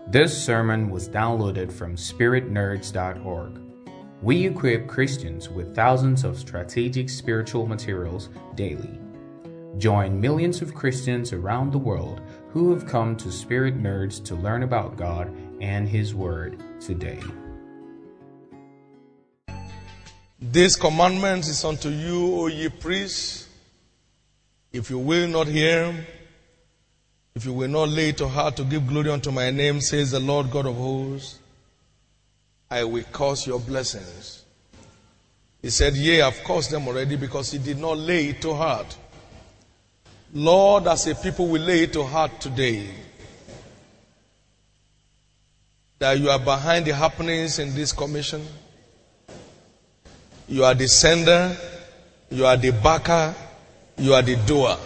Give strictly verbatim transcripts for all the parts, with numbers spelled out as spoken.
This sermon was downloaded from spirit nerds dot org. We equip Christians with thousands of strategic spiritual materials daily. Join millions of Christians around the world who have come to Spirit Nerds to learn about God and His Word today. This commandment is unto you, O ye priests, if you will not hear, if you will not lay to heart to give glory unto my name, says the Lord God of hosts, I will curse your blessings. He said, yea, I've cursed them already because he did not lay it to heart. Lord, as a people will lay it to heart today, that you are behind the happenings in this commission. You are the sender, you are the backer, you are the doer.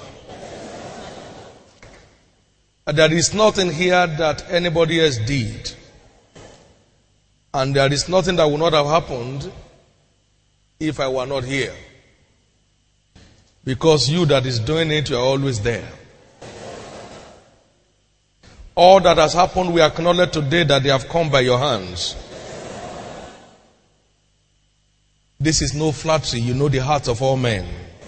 There is nothing here that anybody else did. And there is nothing that would not have happened if I were not here. Because you that is doing it, you are always there. All that has happened, we acknowledge today that they have come by your hands. This is no flattery. You know the hearts of all men.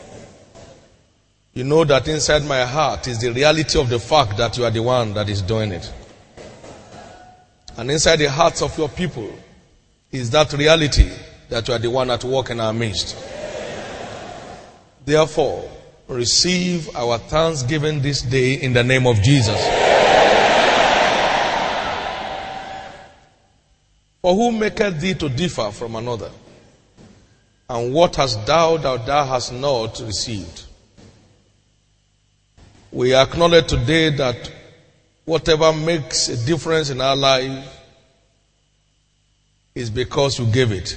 You know that inside my heart is the reality of the fact that you are the one that is doing it. And inside the hearts of your people is that reality that you are the one at work in our midst. Therefore, receive our thanksgiving this day in the name of Jesus. For who maketh thee to differ from another? And what hast thou that thou hast not received? We acknowledge today that whatever makes a difference in our life is because you gave it.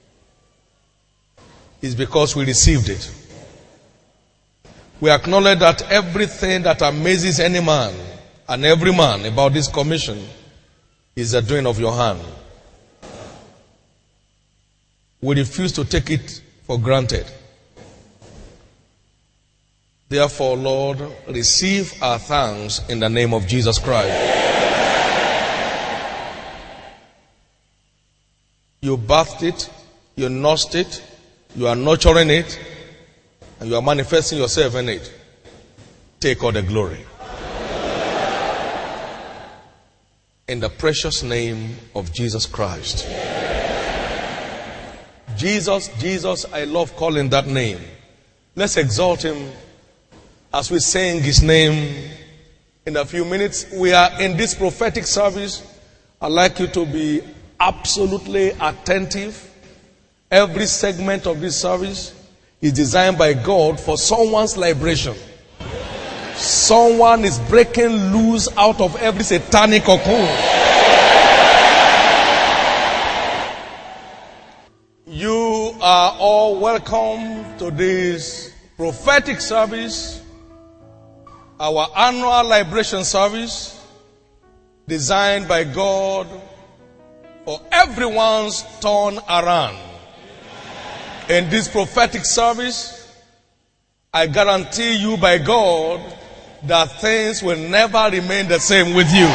It's because we received it. We acknowledge that everything that amazes any man and every man about this commission is the doing of your hand. We refuse to take it for granted. Therefore, Lord, receive our thanks in the name of Jesus Christ. You birthed it, you nursed it, you are nurturing it, and you are manifesting yourself in it. Take all the glory. In the precious name of Jesus Christ. Jesus, Jesus, I love calling that name. Let's exalt him as we sing his name in a few minutes. We are in this prophetic service. I'd like you to be absolutely attentive. Every segment of this service is designed by God for someone's liberation. Someone is breaking loose out of every satanic cocoon. You are all welcome to this prophetic service, our annual liberation service, designed by God for everyone's turn around. In this prophetic service, I guarantee you by God that things will never remain the same with you.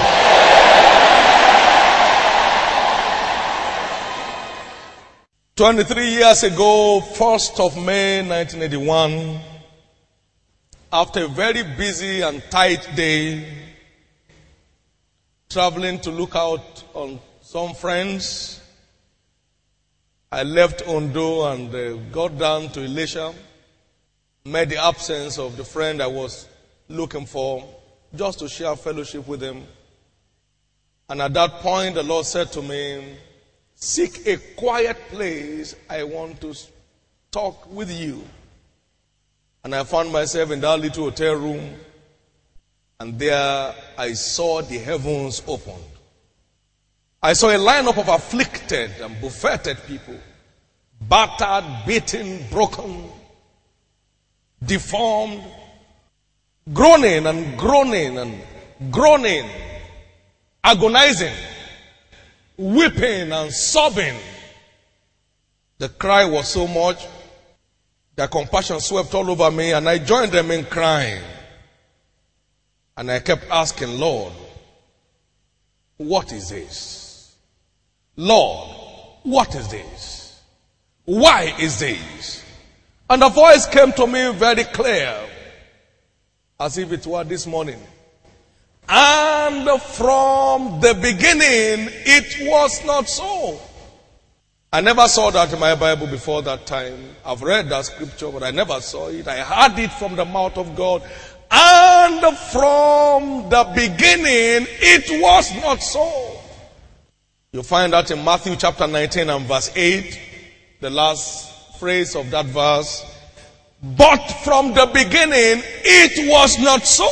twenty-three years ago, first of May nineteen eighty-one, after a very busy and tight day, traveling to look out on some friends, I left Ondo and uh, got down to Elisha, met the absence of the friend I was looking for, just to share fellowship with him. And at that point, the Lord said to me, seek a quiet place. I want to talk with you. And I found myself in that little hotel room. And there I saw the heavens opened. I saw a lineup of afflicted and buffeted people. Battered, beaten, broken, deformed. Groaning and groaning and groaning. Agonizing. Weeping and sobbing. The cry was so much, their compassion swept all over me, and I joined them in crying. And I kept asking, Lord, what is this? Lord, what is this? Why is this? And the voice came to me very clear, as if it were this morning. And from the beginning, it was not so. I never saw that in my Bible before that time. I've read that scripture, but I never saw it. I heard it from the mouth of God. And from the beginning, it was not so. You find that in Matthew chapter nineteen and verse eight, the last phrase of that verse. But from the beginning, it was not so.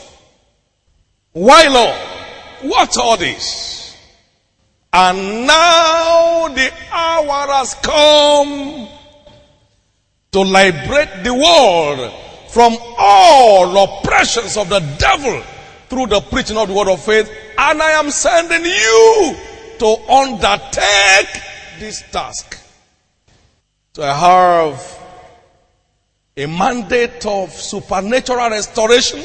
Why, Lord? What's all this? And now the hour has come to liberate the world from all oppressions of the devil through the preaching of the word of faith. And I am sending you to undertake this task. So I have a mandate of supernatural restoration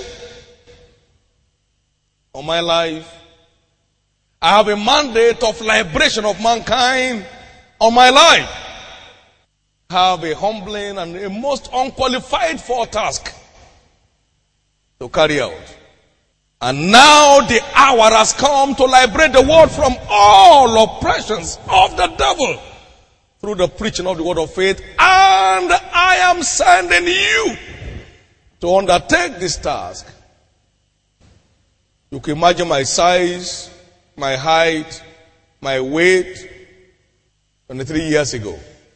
on my life. I have a mandate of liberation of mankind on my life. I have a humbling and a most unqualified for task to carry out. And now the hour has come to liberate the world from all oppressions of the devil through the preaching of the word of faith. And I am sending you to undertake this task. You can imagine my size, my height, my weight, twenty-three years ago.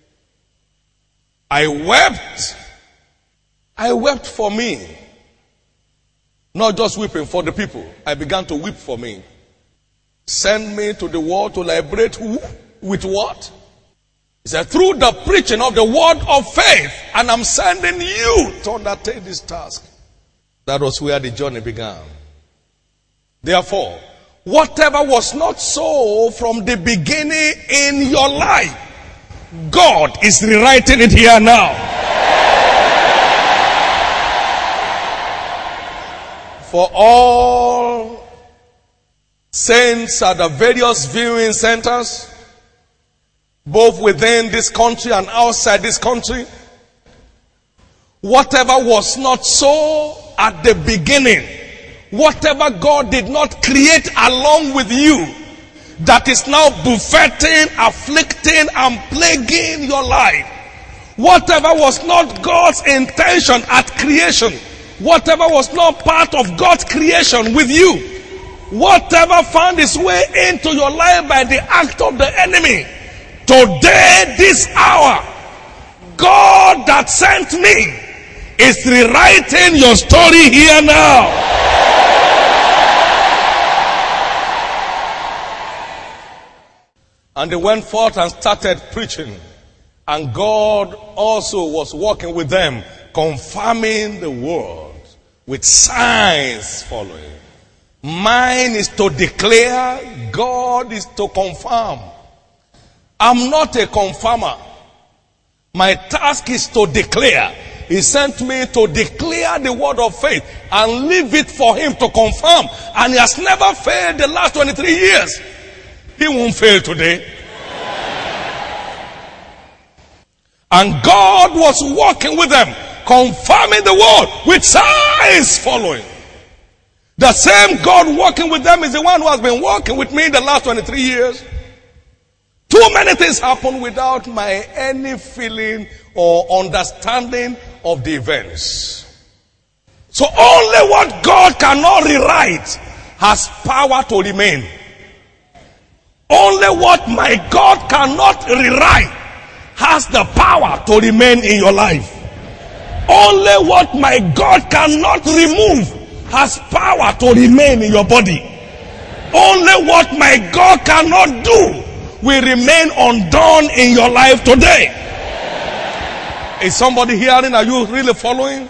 I wept. I wept for me. Not just weeping for the people. I began to weep for me. Send me to the world to liberate who? With what? He said, through the preaching of the word of faith. And I'm sending you to undertake this task. That was where the journey began. Therefore, whatever was not so from the beginning in your life, God is rewriting it here now. For all saints at the various viewing centers, both within this country and outside this country, whatever was not so at the beginning, whatever God did not create along with you, that is now buffeting, afflicting, and plaguing your life. Whatever was not God's intention at creation, whatever was not part of God's creation with you, whatever found its way into your life by the act of the enemy, today, this hour, God that sent me is rewriting your story here now. And they went forth and started preaching. And God also was working with them, confirming the word with signs following. Mine is to declare, God is to confirm. I'm not a confirmer. My task is to declare. He sent me to declare the word of faith and leave it for him to confirm. And he has never failed the last twenty-three years. He won't fail today. And God was working with them, confirming the word with signs following. The same God working with them is the one who has been working with me the last twenty-three years. Too many things happen without my any feeling or understanding of the events. So only what God cannot rewrite has power to remain. Only what my God cannot rewrite has the power to remain in your life. Only what my God cannot remove has power to remain in your body. Only what my God cannot do will remain undone in your life today. Is somebody hearing? Are you really following?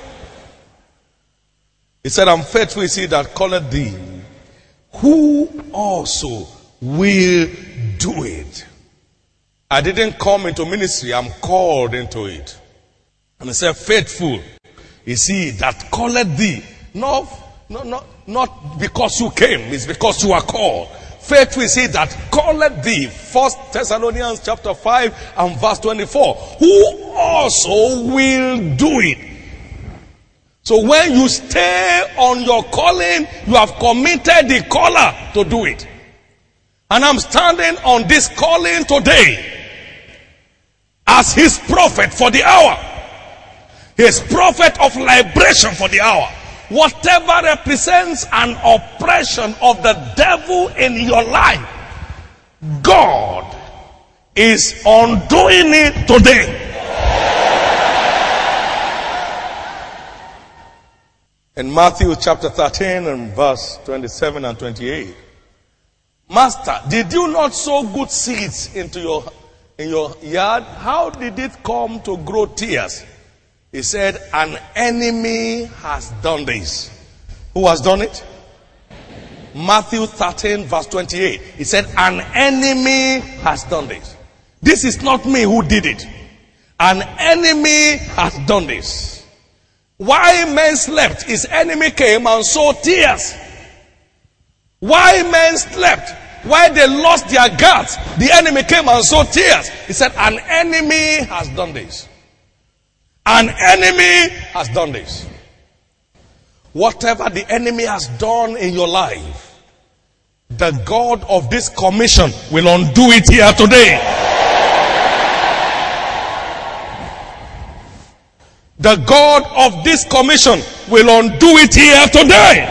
He said, I'm faithful, is he that calleth thee, who also will do it. I didn't come into ministry, I'm called into it. And he said, faithful is he that calleth thee. No, no, no, not because you came, it's because you are called. Faithful is he that calleth thee. First Thessalonians chapter five and verse twenty-four. Who also will do it. So when you stay on your calling, you have committed the caller to do it. And I'm standing on this calling today as his prophet for the hour. His prophet of liberation for the hour. Whatever represents an oppression of the devil in your life, God is undoing it today. In Matthew chapter thirteen and verse twenty-seven and twenty-eight. Master, did you not sow good seeds into your, in your yard? How did it come to grow tears? He said, an enemy has done this. Who has done it? Matthew thirteen verse twenty-eight. He said, an enemy has done this. This is not me who did it. An enemy has done this. Why men slept, his enemy came and sowed tears. Why men slept, why they lost their guards, the enemy came and sowed tears. He said, an enemy has done this. An enemy has done this. Whatever the enemy has done in your life, the God of this commission will undo it here today. The God of this commission will undo it here today.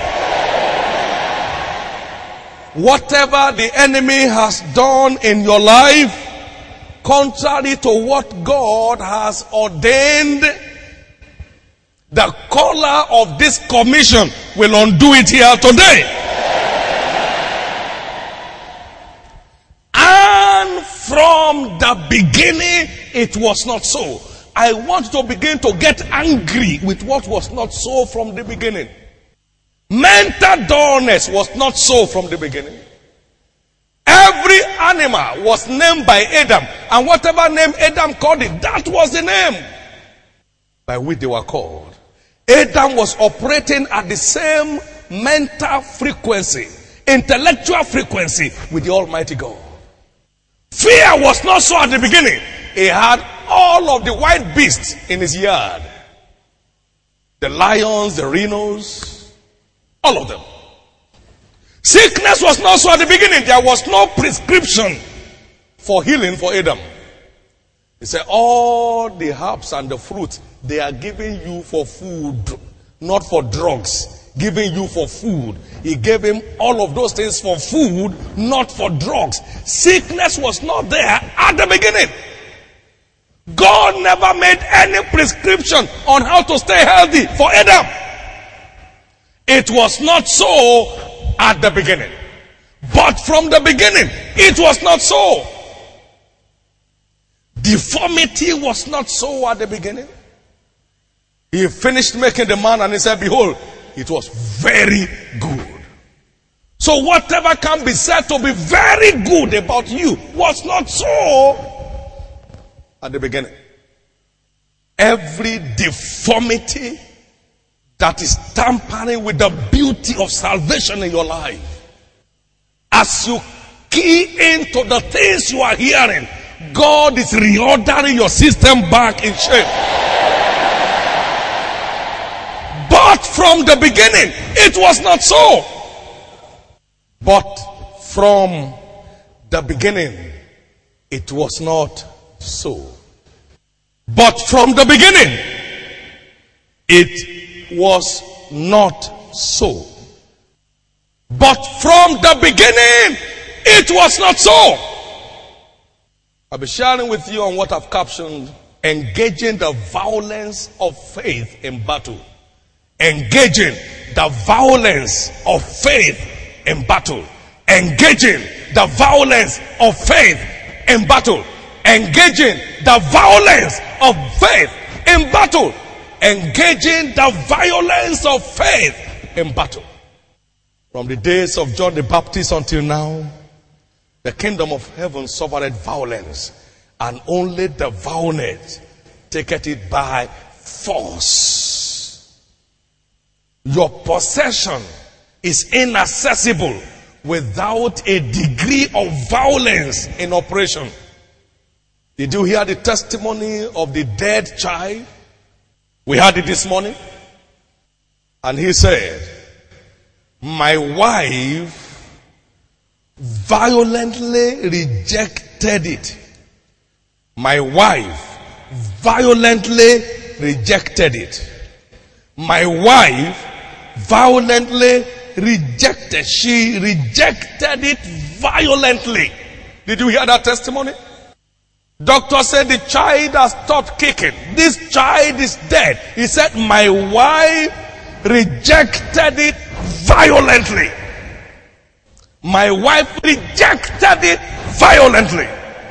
Whatever the enemy has done in your life, contrary to what God has ordained, the caller of this commission will undo it here today. And from the beginning, it was not so. I want to begin to get angry with what was not so from the beginning. Mental dullness was not so from the beginning. Every animal was named by Adam, and whatever name Adam called it, that was the name by which they were called. Adam was operating at the same mental frequency, intellectual frequency with the Almighty God. Fear was not so at the beginning. He had all of the wild beasts in his yard. The lions, the rhinos, all of them. Sickness was not so at the beginning. There was no prescription for healing for Adam. He said, all the herbs and the fruits, they are giving you for food, not for drugs. Giving you for food. He gave him all of those things for food, not for drugs. Sickness was not there at the beginning. God never made any prescription on how to stay healthy for Adam. It was not so at the beginning. But from the beginning, it was not so. Deformity was not so at the beginning. He finished making the man and he said, behold, it was very good. So whatever can be said to be very good about you was not so at the beginning. Every deformity that is tampering with the beauty of salvation in your life, as you key into the things you are hearing, God is reordering your system back in shape. But from the beginning, it was not so. But from the beginning, it was not so. But from the beginning, it was not so. But from the beginning, it was not so. I'll be sharing with you on what I've captioned, engaging the violence of faith in battle. Engaging the violence of faith in battle. Engaging the violence of faith in battle. Engaging the violence of faith in battle. Engaging the violence of faith in battle. From the days of John the Baptist until now, the kingdom of heaven suffered violence, and only the violent taketh it by force. Your possession is inaccessible without a degree of violence in operation. Did you hear the testimony of the dead child? We heard it this morning. And he said, my wife violently rejected it. My wife violently rejected it. My wife violently rejected. She rejected it violently. Did you hear that testimony? Doctor said the child has stopped kicking. This child is dead. He said, my wife rejected it violently. My wife rejected it violently.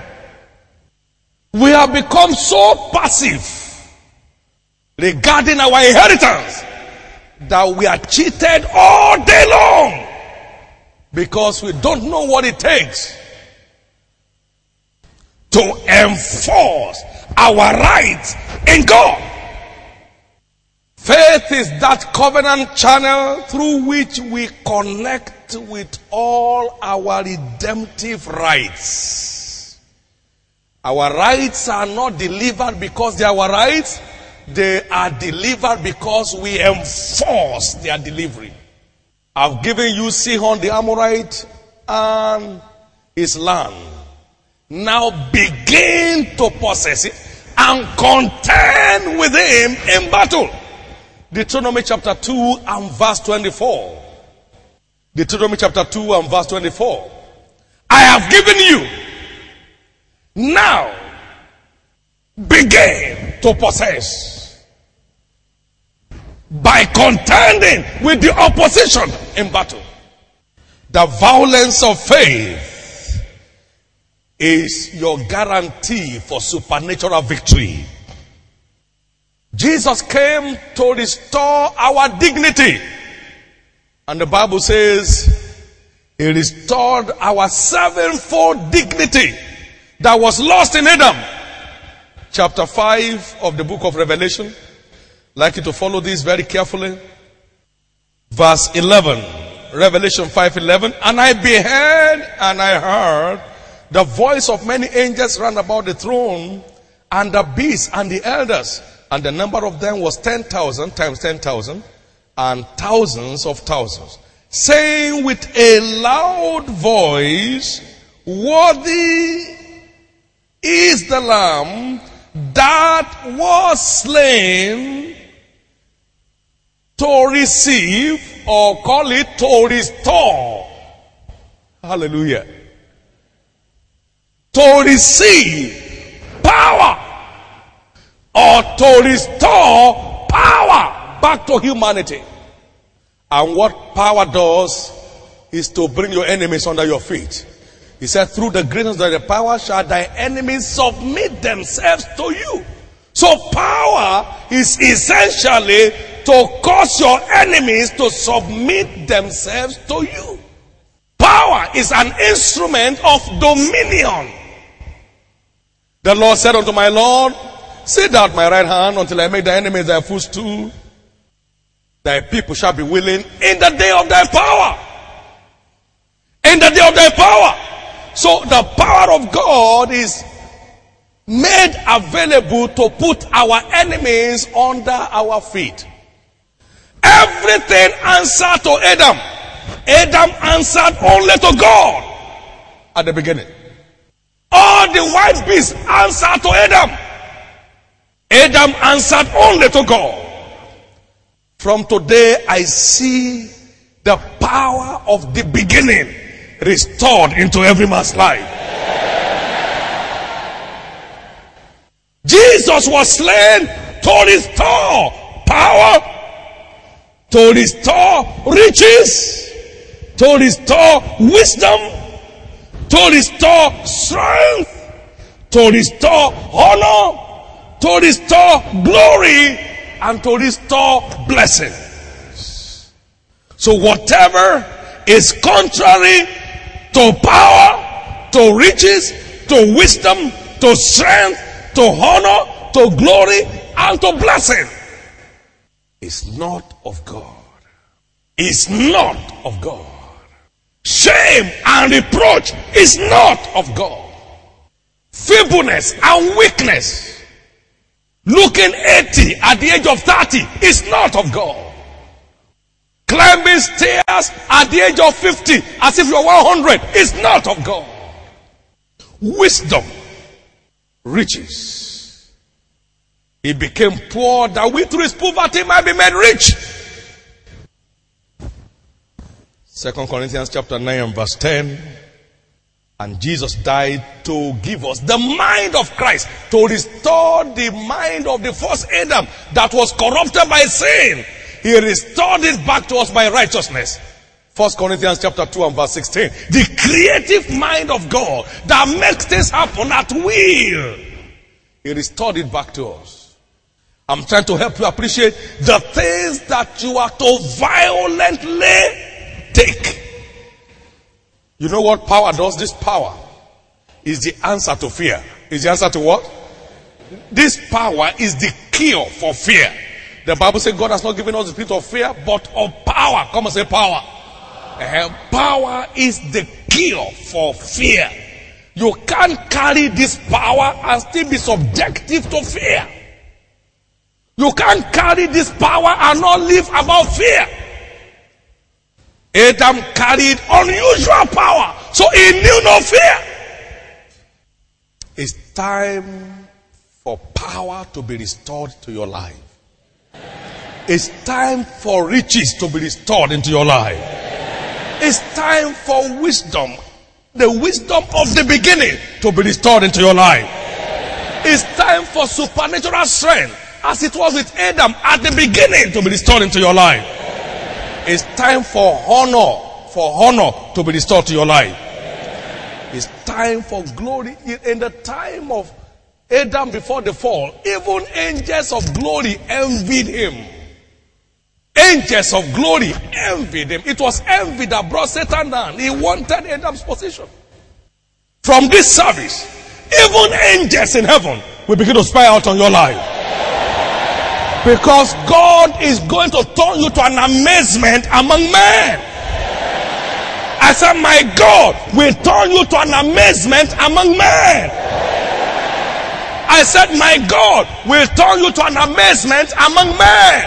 We have become so passive regarding our inheritance that we are cheated all day long because we don't know what it takes to enforce our rights in God. Faith is that covenant channel through which we connect with all our redemptive rights. Our rights are not delivered because they are our rights. They are delivered because we enforce their delivery. I've given you Sihon the Amorite and his land. Now begin to possess it and contend with him in battle. Deuteronomy chapter two and verse twenty-four. Deuteronomy chapter two and verse twenty-four. I have given you. Now begin to possess by contending with the opposition in battle. The violence of faith is your guarantee for supernatural victory. Jesus came to restore our dignity. And the Bible says he restored our sevenfold dignity that was lost in Adam. Chapter five of the book of Revelation. I'd like you to follow this very carefully. Verse eleven. Revelation five eleven. And I beheld and I heard the voice of many angels round about the throne, and the beasts and the elders, and the number of them was ten thousand times ten thousand, and thousands of thousands, saying with a loud voice, worthy is the Lamb that was slain to receive, or call it to restore. Hallelujah. To receive power, or to restore power back to humanity. And what power does is to bring your enemies under your feet. He said, through the greatness of the power shall thy enemies submit themselves to you. So power is essentially to cause your enemies to submit themselves to you. Power is an instrument of dominion. The Lord said unto my Lord, sit thou at my right hand until I make thy enemies thy footstool. Thy people shall be willing in the day of thy power. In the day of thy power. So the power of God is made available to put our enemies under our feet. Everything answered to Adam. Adam answered only to God at the beginning. All the white beasts answered to Adam. Adam answered only to God. From today, I see the power of the beginning restored into every man's life. Jesus was slain to restore power, to restore riches, to restore wisdom, to restore strength, to restore honor, to restore glory, and to restore blessings. So whatever is contrary to power, to riches, to wisdom, to strength, to honor, to glory, and to blessing is not of God. Is not of God. shame and reproach is not of God. Feebleness and weakness, looking eighty at the age of thirty, is not of God. Climbing stairs at the age of fifty as if you're one hundred is not of God. Wisdom, riches. He became poor that we through his poverty might be made rich. Second Corinthians chapter nine and verse ten. And Jesus died to give us the mind of Christ, to restore the mind of the first Adam that was corrupted by sin. He restored it back to us by righteousness. First Corinthians chapter two and verse sixteen. The creative mind of God that makes things happen at will. He restored it back to us. I'm trying to help you appreciate the things that you are to violently take. You know what power does? This power is the answer to fear. Is the answer to what? This power is the cure for fear. The Bible says God has not given us the spirit of fear, but of power. Come and say power. Uh, power is the cure for fear. You can't carry this power and still be subjective to fear. You can't carry this power and not live about fear. Adam carried unusual power, so he knew no fear. It's time for power to be restored to your life. It's time for riches to be restored into your life. It's time for wisdom, the wisdom of the beginning, to be restored into your life. It's time for supernatural strength, as it was with Adam at the beginning, to be restored into your life. It's time for honor, for honor to be restored to your life. It's time for glory. In the time of Adam before the fall, even angels of glory envied him. Angels of glory envied him. It was envy that brought Satan down. He wanted Adam's position. From this service, even angels in heaven will begin to spy out on your life. Because God is going to turn you to an amazement among men. I said, my God will turn you to an amazement among men. I said, my God will turn you to an amazement among men.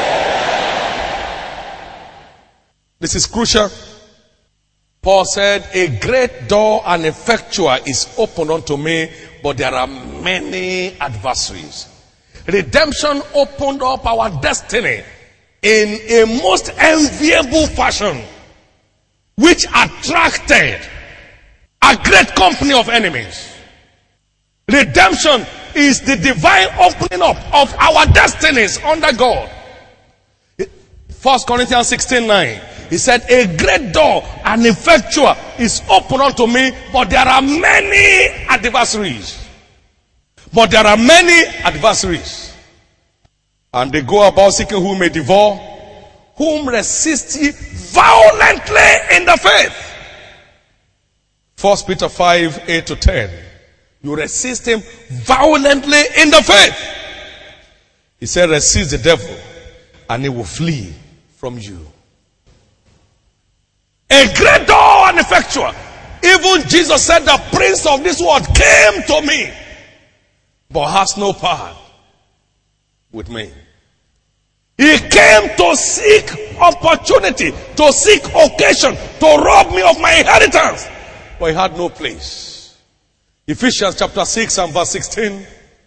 This is crucial. Paul said, a great door and effectual is opened unto me, but there are many adversaries. Redemption opened up our destiny in a most enviable fashion, which attracted a great company of enemies. Redemption is the divine opening up of our destinies under God. First Corinthians sixteen nine. He said, a great door and effectual is open unto me, but there are many adversaries. But there are many adversaries. And they go about seeking whom may devour, whom resist ye violently in the faith. First Peter five, eight to ten. You resist him violently in the faith. He said, resist the devil, and he will flee from you. A great door and effectual. Even Jesus said, the prince of this world came to me, but has no power with me. He came to seek opportunity, to seek occasion, to rob me of my inheritance, but he had no place. Ephesians chapter six and verse sixteen.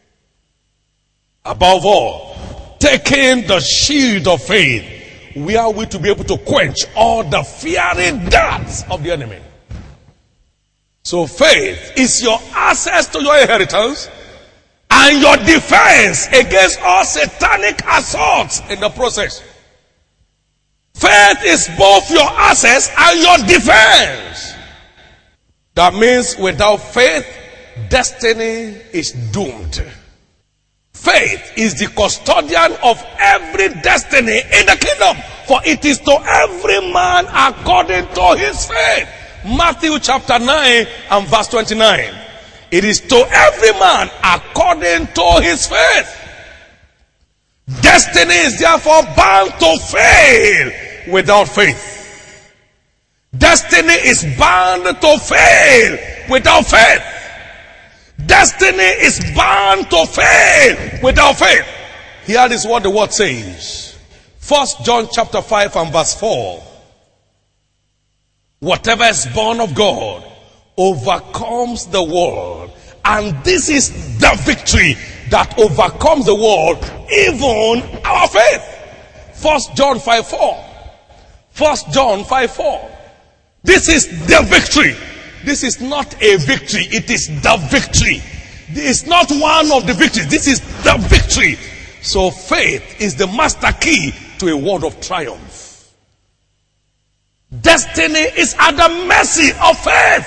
Above all, taking the shield of faith, we are we to be able to quench all the fiery darts of the enemy. So faith is your access to your inheritance and your defense against all satanic assaults in the process. Faith is both your access and your defense. That means without faith, destiny is doomed. Faith is the custodian of every destiny in the kingdom, for it is to every man according to his faith. Matthew chapter nine and verse twenty-nine. It is to every man according to his faith. Destiny is therefore bound to fail without faith. Destiny is bound to fail without faith. Destiny is bound to fail without faith. Here is what the word says. First John chapter five and verse four. Whatever is born of God overcomes the world. And this is the victory that overcomes the world, even our faith. First John five four. First John five four. This is the victory. This is not a victory. It is the victory. It's not one of the victories. This is the victory. So faith is the master key to a world of triumph. Destiny is at the mercy of faith.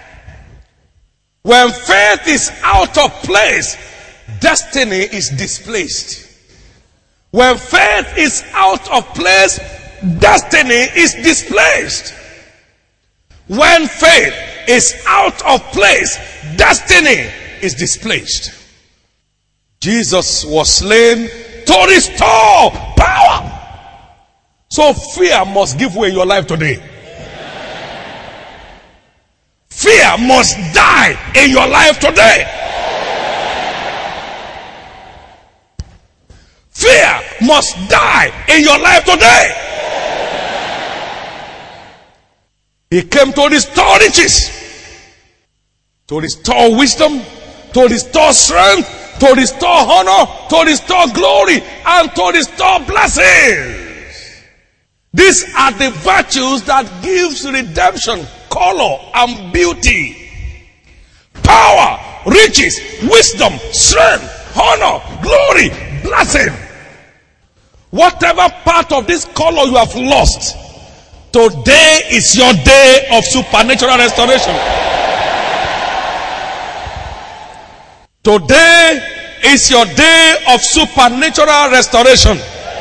When faith is out of place, destiny is displaced. When faith is out of place, destiny is displaced. When faith is out of place, destiny is displaced. Jesus was slain to restore power. So fear must give way in your life today. Fear must die in your life today. Fear must die in your life today. He came to restore riches, to restore wisdom, to restore strength, to restore honor, to restore glory, and to restore blessings. These are the virtues that gives redemption, color, and beauty. Power, riches, wisdom, strength, honor, glory, blessing. Whatever part of this color you have lost, today is your day of supernatural restoration. Today is your day of supernatural restoration.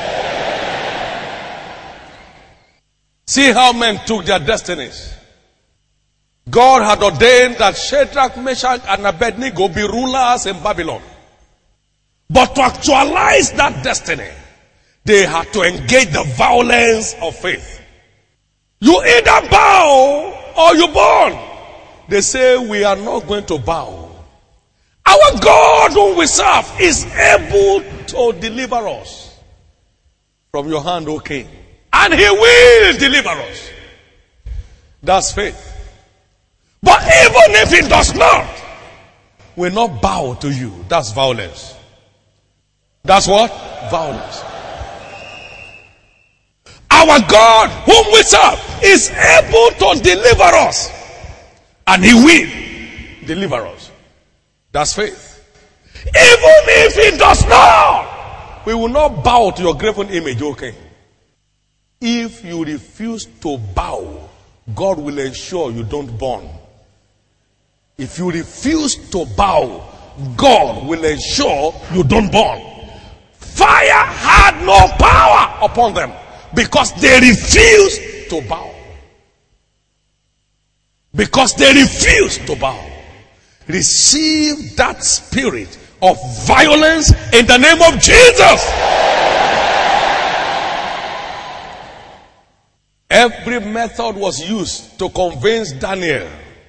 See how men took their destinies. God had ordained that Shadrach, Meshach, and Abednego be rulers in Babylon. But to actualize that destiny, they had to engage the violence of faith. You either bow or you burn. They say, we are not going to bow. Our God whom we serve is able to deliver us from your hand, O King. And he will deliver us. That's faith. But even if he does not, we will not bow to you. That's violence. That's what? Violence. Our God whom we serve is able to deliver us. And he will deliver us. That's faith. Even if he does not, we will not bow to your graven image, okay? If you refuse to bow, God will ensure you don't burn. If you refuse to bow, God will ensure you don't burn. Fire had no power upon them because they refused to bow. Because they refused to bow. Receive that spirit of violence in the name of Jesus. Every method was used to convince Daniel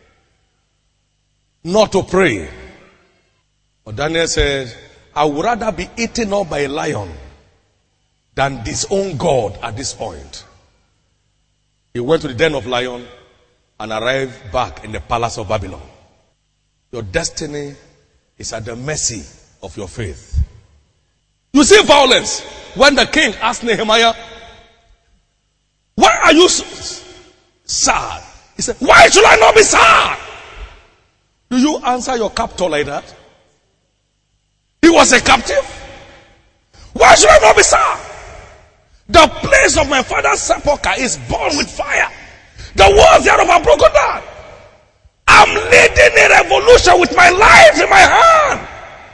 not to pray. But Daniel says, I would rather be eaten up by a lion than disown God at this point. He went to the den of lion and arrived back in the palace of Babylon. Your destiny is at the mercy of your faith. You see violence. When the king asked Nehemiah, why are you so sad? He said, why should I not be sad? Do you answer your captor like that? He was a captive. Why should I not be sad? The place of my father's sepulchre is burned with fire. The walls thereof are broken down. I'm leading a revolution with my life in my hand.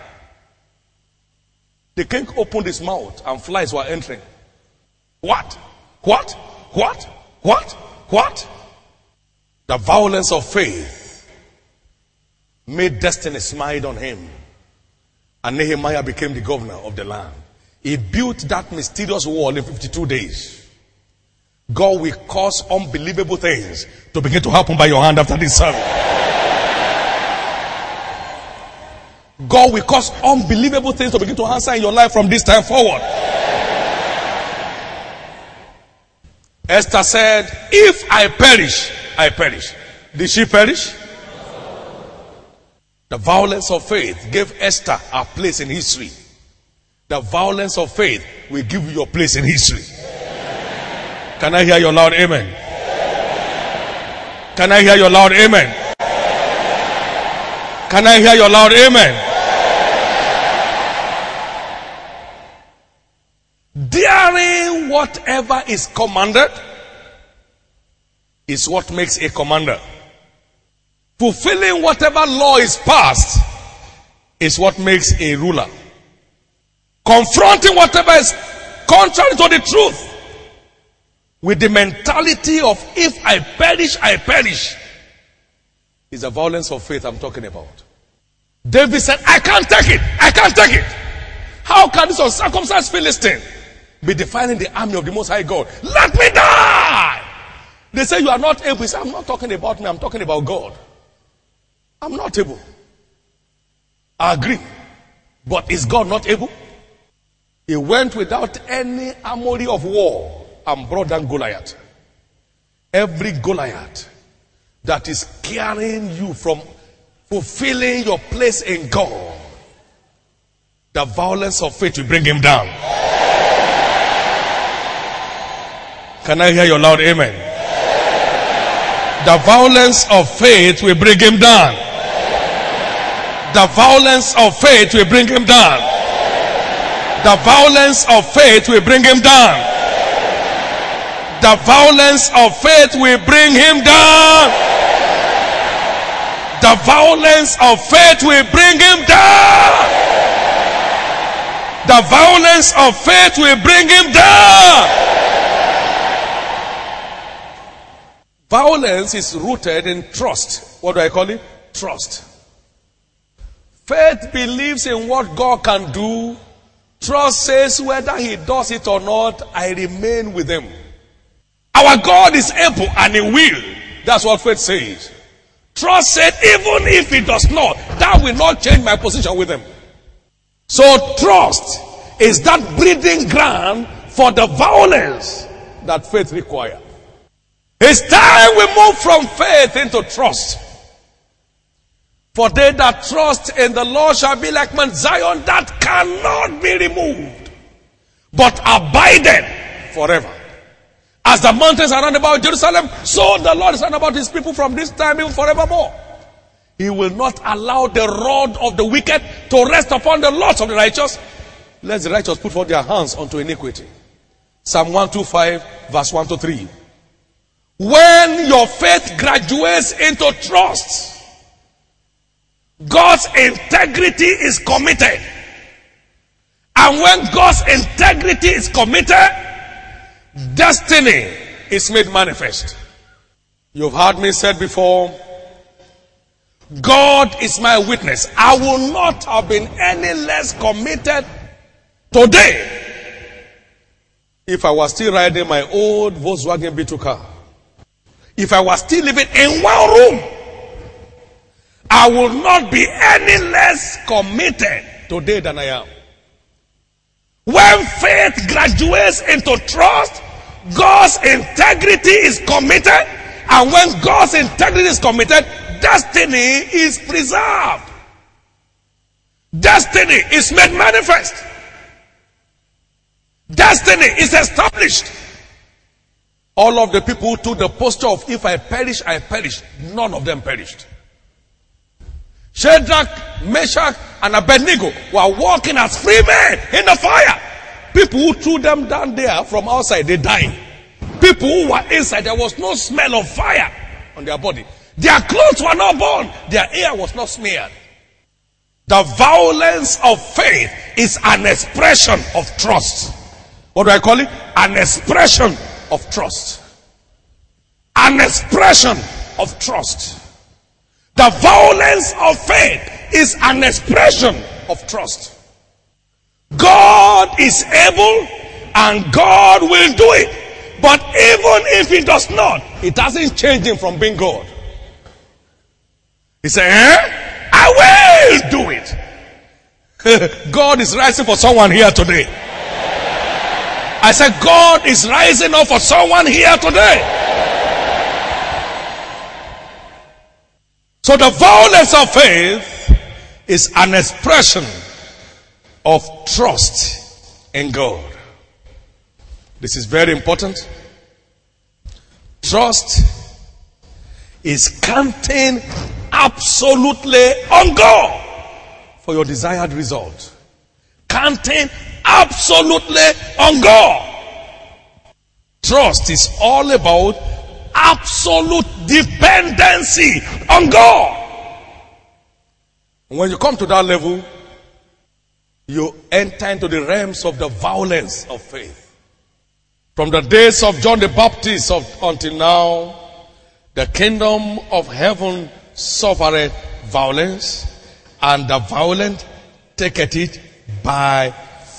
The king opened his mouth and flies were entering. What? What? What? What? What? The violence of faith made destiny smile on him. And Nehemiah became the governor of the land. He built that mysterious wall in fifty-two days. God will cause unbelievable things to begin to happen by your hand after this service. God will cause unbelievable things to begin to answer in your life from this time forward. Esther said, if I perish, I perish. Did she perish? The violence of faith gave Esther a place in history. The violence of faith will give you your place in history. Can I hear your loud amen? Can I hear your loud amen? Can I hear your loud amen? Daring whatever is commanded is what makes a commander. Fulfilling whatever law is passed is what makes a ruler. Confronting whatever is contrary to the truth with the mentality of if I perish, I perish is the violence of faith I'm talking about. David said, I can't take it. I can't take it. How can this uncircumcised Philistine be defining the army of the Most High God? Let me die. They say you are not able. He said, I'm not talking about me. I'm talking about God. I'm not able. I agree. But is God not able? He went without any armory of war and brought down Goliath. Every Goliath that is carrying you from fulfilling your place in God, the violence of faith will bring him down. Can I hear your loud amen? The violence of faith will bring him down. The violence of faith will bring him down. The violence of faith will bring him down. The violence of faith will bring him down. The violence of faith will bring him down. The violence of faith will bring him down. Violence is rooted in trust. What do I call it? Trust. Faith believes in what God can do. Trust says whether he does it or not, I remain with him. Our God is able and he will. That's what faith says. Trust said, even if he does not, that will not change my position with him. So trust is that breeding ground for the violence that faith requires. It's time we move from faith into trust. For they that trust in the Lord shall be like Mount Zion that cannot be removed, but abideth forever. As the mountains are round about Jerusalem, so the Lord is round about his people from this time even forevermore. He will not allow the rod of the wicked to rest upon the lots of the righteous, lest the righteous put forth their hands unto iniquity. Psalm one twenty-five, verse one to three. When your faith graduates into trust, God's integrity is committed. And when God's integrity is committed, destiny is made manifest. You've heard me said before, God is my witness. I will not have been any less committed today if I was still riding my old Volkswagen B two car. If I was still living in one room, I will not be any less committed today than I am. When faith graduates into trust, God's integrity is committed. And when God's integrity is committed, destiny is preserved. Destiny is made manifest. Destiny is established. All of the people who took the posture of if I perish, I perish, none of them perished. Shadrach, Meshach, and Abednego were walking as free men in the fire. People who threw them down there from outside, they died. People who were inside, there was no smell of fire on their body. Their clothes were not burned. Their hair was not smeared. The violence of faith is an expression of trust. What do I call it? An expression of trust. An expression of trust. The violence of faith is an expression of trust. God is able and God will do it. But even if he does not, it doesn't change him from being God. He said, eh? I will do it. God is rising for someone here today. I said, God is rising up for someone here today. So the violence of faith is an expression of trust in God. This is very important. Trust is counting absolutely on God for your desired result. Counting absolutely on God. Trust is all about absolute dependency on God. When you come to that level, you enter into the realms of the violence of faith. From the days of John the Baptist of, until now, the kingdom of heaven suffered violence, and the violent taketh it by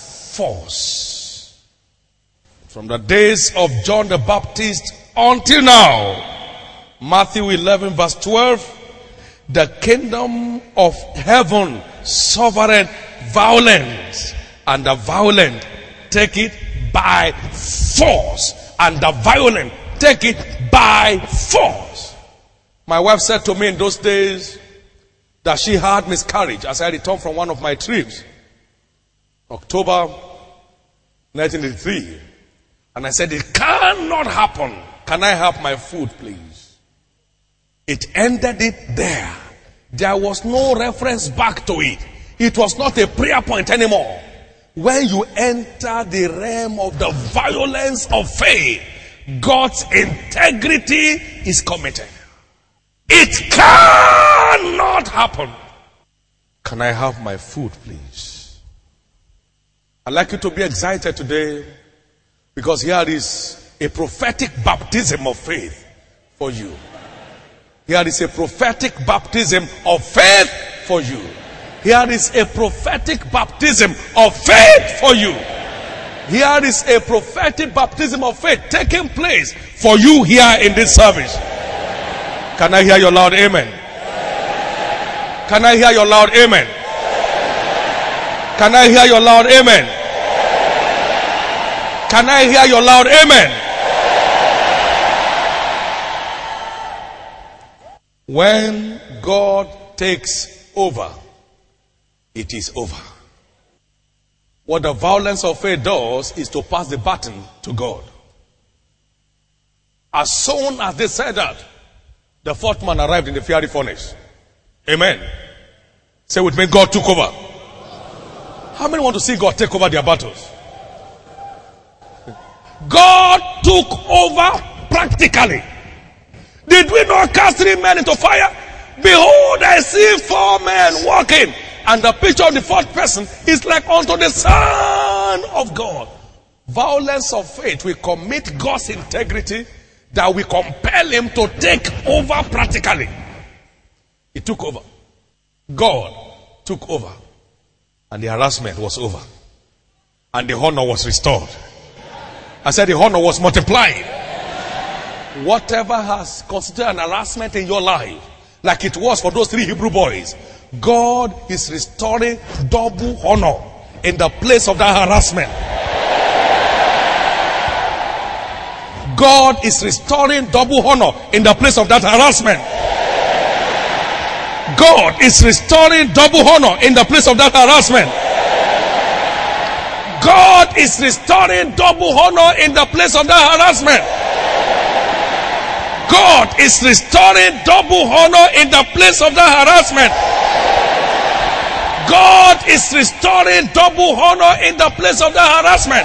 force. From the days of John the Baptist until now, Matthew eleven verse twelve, the kingdom of heaven suffered violence, and the violent take it by force. And the violent take it by force. My wife said to me in those days that she had miscarriage as I returned from one of my trips, October nineteen eighty-three. And I said, it cannot happen. Can I have my food, please? It ended it there. There was no reference back to it. It was not a prayer point anymore. When you enter the realm of the violence of faith, God's integrity is committed. It cannot happen. Can I have my food, please? I'd like you to be excited today, because here is a prophetic baptism of faith for you. Here is a prophetic baptism of faith for you. Here is a prophetic baptism of faith for you. Here is a prophetic baptism of faith taking place for you here in this service. Can I hear your loud amen? Can I hear your loud amen? Can I hear your loud amen? Can I hear your loud amen? When God takes over, it is over. What the violence of faith does is to pass the baton to God. As soon as they said that, the fourth man arrived in the fiery furnace. Amen. Say with me, God took over. How many want to see God take over their battles? God took over practically. Did we not cast three men into fire? Behold, I see four men walking. And the picture of the fourth person is like unto the Son of God. Violence of faith will commit God's integrity that will compel him to take over practically. He took over. God took over. And the harassment was over. And the honor was restored. I said the honor was multiplied. Whatever has constituted an harassment in your life, like it was for those three Hebrew boys, God is restoring double honor in the place of that harassment. God is restoring double honor in the place of that harassment. God is restoring double honor in the place of that harassment. God is restoring double honor in the place of that harassment. God is restoring double honor in the place of that harassment. God is restoring double honor in the place of that harassment.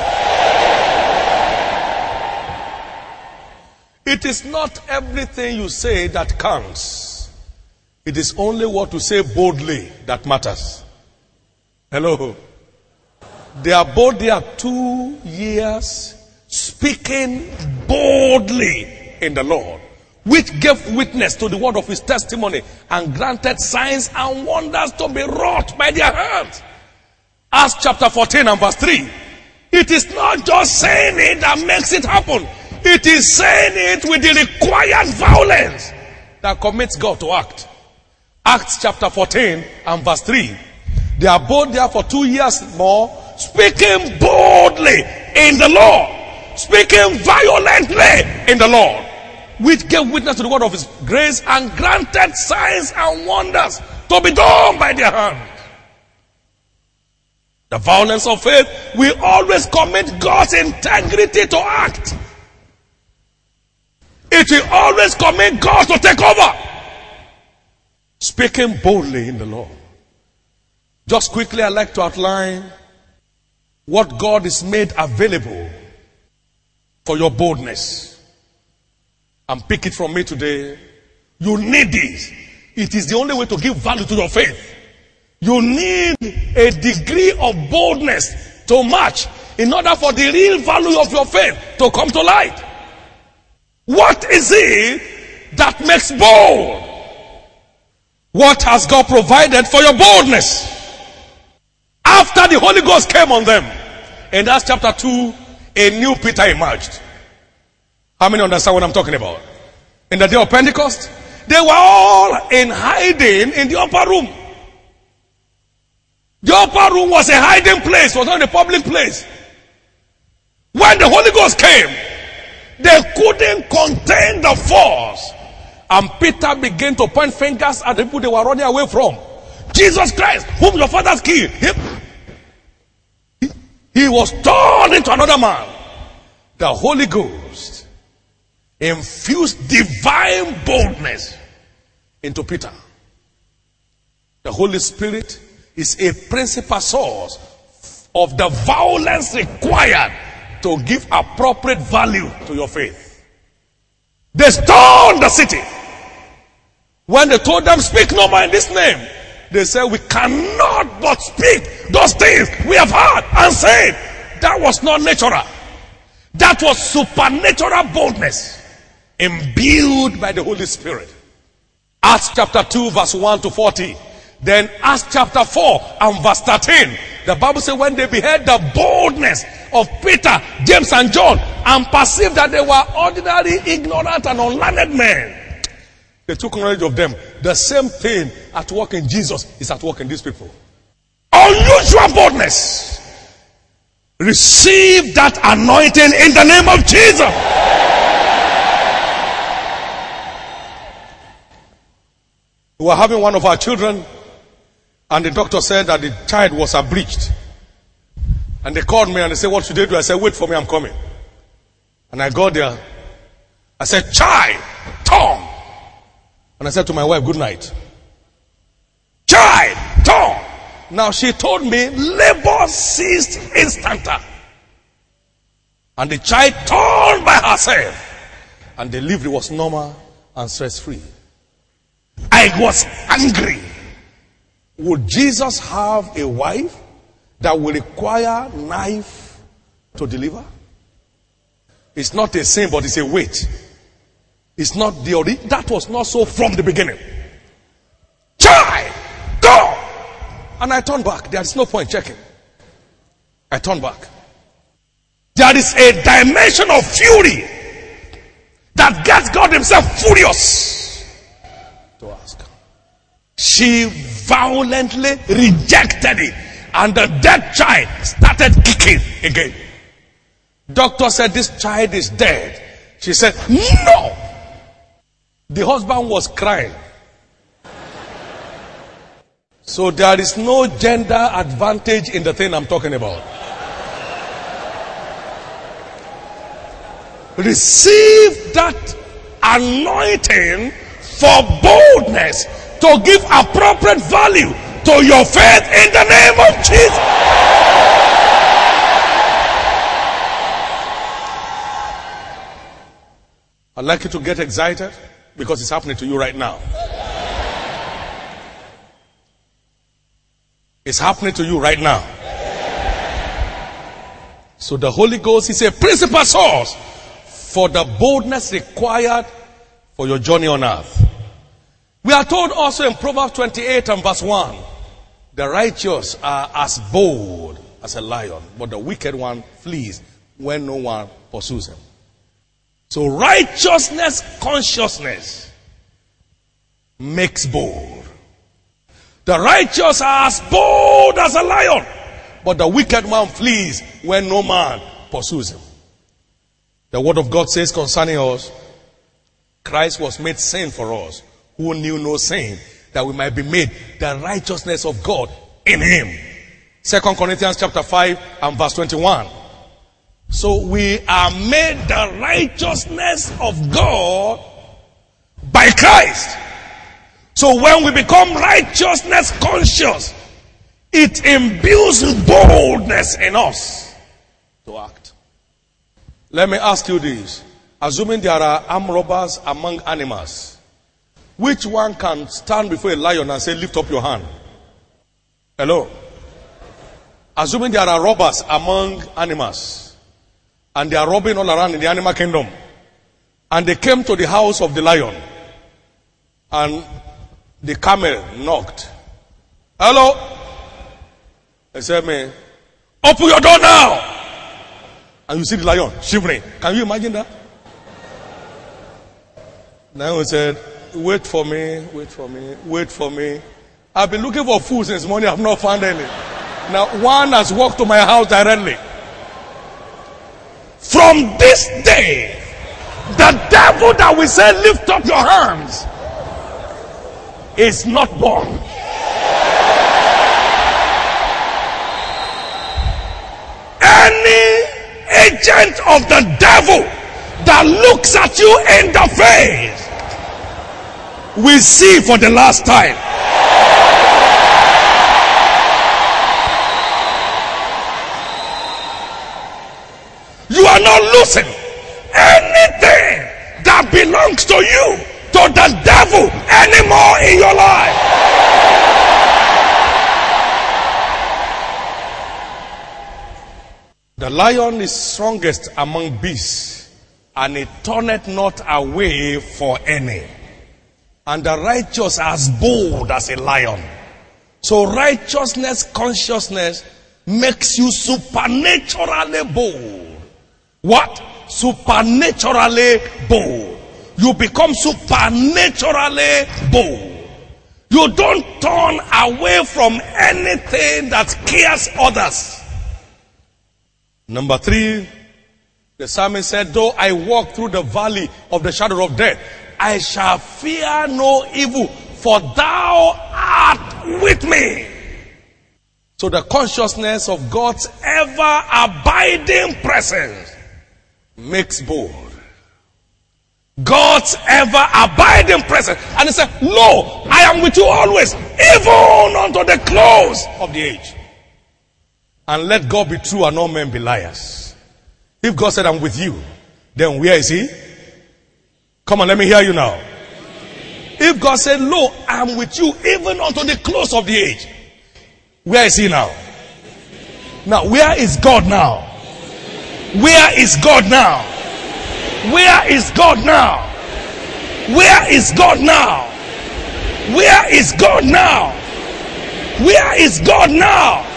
It is not everything you say that counts. It is only what you say boldly that matters. Hello. They are both there two years speaking boldly in the Lord, which gave witness to the word of his testimony and granted signs and wonders to be wrought by their hands. Acts chapter fourteen and verse three. It is not just saying it that makes it happen. It is saying it with the required violence that commits God to act. Acts chapter fourteen and verse three. They abode there for two years more, speaking boldly in the Lord, speaking violently in the Lord, which gave witness to the word of his grace and granted signs and wonders to be done by their hand. The violence of faith will always commit God's integrity to act. It will always commit God to take over. Speaking boldly in the Lord. Just quickly, I'd like to outline what God is made available for your boldness. And pick it from me today. You need this. It is the only way to give value to your faith. You need a degree of boldness to match in order for the real value of your faith to come to light. What is it that makes bold? What has God provided for your boldness? After the Holy Ghost came on them, in Acts chapter two, a new Peter emerged. How many understand what I'm talking about? In the day of Pentecost, they were all in hiding in the upper room. The upper room was a hiding place, was not a public place. When the Holy Ghost came, they couldn't contain the force. And Peter began to point fingers at the people they were running away from. Jesus Christ, whom your fathers killed. He, he, he was turned into another man. The Holy Ghost infused divine boldness into Peter. The Holy Spirit is a principal source of the violence required to give appropriate value to your faith. They stormed the city. When they told them, speak no more in this name, they said, we cannot but speak those things we have heard and said. That was not natural. That was supernatural boldness imbued by the Holy Spirit. Acts chapter two verse one to forty. Then Acts chapter four and verse thirteen. The Bible says when they beheld the boldness of Peter, James and John and perceived that they were ordinary, ignorant and unlearned men, they took knowledge of them. The same thing at work in Jesus is at work in these people. Unusual boldness. Receive that anointing in the name of Jesus. We were having one of our children, and the doctor said that the child was abridged. And they called me and they said, what should they do? I said, wait for me, I'm coming. And I got there. I said, child, tongue. And I said to my wife, good night. Child, tongue. Now she told me, labor ceased instanter. And the child turned by herself. And the delivery was normal and stress-free. I was angry. Would Jesus have a wife that will require knife to deliver? It's not a sin, but it's a weight. It's not the ori- that was not so from the beginning. Child, go! And I turned back. There is no point checking. I turned back. There is a dimension of fury that gets God himself furious to ask. She violently rejected it, and the dead child started kicking again. Doctor said this child is dead. She said no. The husband was crying. So there is no gender advantage in the thing I'm talking about. Receive that anointing for boldness to give appropriate value to your faith in the name of Jesus. I'd like you to get excited because it's happening to you right now. It's happening to you right now. So the Holy Ghost is a principal source for the boldness required for your journey on earth. We are told also in Proverbs twenty-eight and verse one, the righteous are as bold as a lion, but the wicked one flees when no one pursues him. So righteousness consciousness makes bold. The righteous are as bold as a lion, but the wicked man flees when no man pursues him. The word of God says concerning us, Christ was made sin for us, who knew no sin, that we might be made the righteousness of God in him. Second Corinthians chapter five and verse twenty-one. So we are made the righteousness of God by Christ. So when we become righteousness conscious, it imbues boldness in us to act. Let me ask you this. Assuming there are armed robbers among animals, which one can stand before a lion and say, lift up your hand? Hello? Assuming there are robbers among animals, and they are robbing all around in the animal kingdom, and they came to the house of the lion, and the camel knocked. Hello? They said, man, open your door now. And you see the lion shivering. Can you imagine that? Now he said, wait for me, wait for me, wait for me. I've been looking for food since morning. I've not found any. Now one has walked to my house directly. From this day, the devil that we say lift up your hands is not born. Any agent of the devil that looks at you in the face, we see for the last time. You are not losing anything that belongs to you to the devil anymore in your life. The lion is strongest among beasts, and it turneth not away for any. And the righteous are as bold as a lion. So righteousness consciousness makes you supernaturally bold. What? Supernaturally bold. You become supernaturally bold. You don't turn away from anything that scares others. Number three, the psalmist said, though I walk through the valley of the shadow of death, I shall fear no evil, for thou art with me. So the consciousness of God's ever abiding presence makes bold. God's ever abiding presence. And he said, lo, I am with you always, even unto the close of the age. And let God be true and all men be liars. If God said, I'm with you, then where is he? Come on, let me hear you now. If God said, lo, I am with you even unto the close of the age, where is he now? Now, where is God now? Where is God now? Where is God now? Where is God now? Where is God now? Where is God now?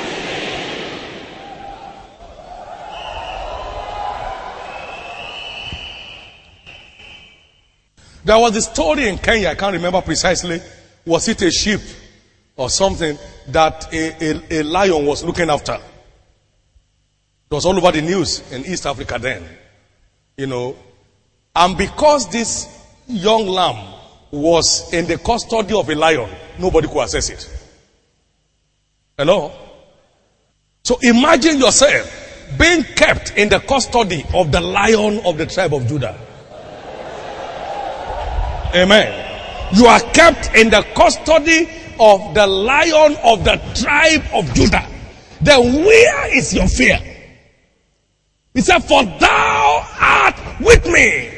There was a story in Kenya, I can't remember precisely. Was it a sheep or something that a, a, a lion was looking after? It was all over the news in East Africa then. You know. And because this young lamb was in the custody of a lion, nobody could access it. Hello? So imagine yourself being kept in the custody of the lion of the tribe of Judah. Amen. You are kept in the custody of the lion of the tribe of Judah. Then where is your fear? He said, for thou art with me.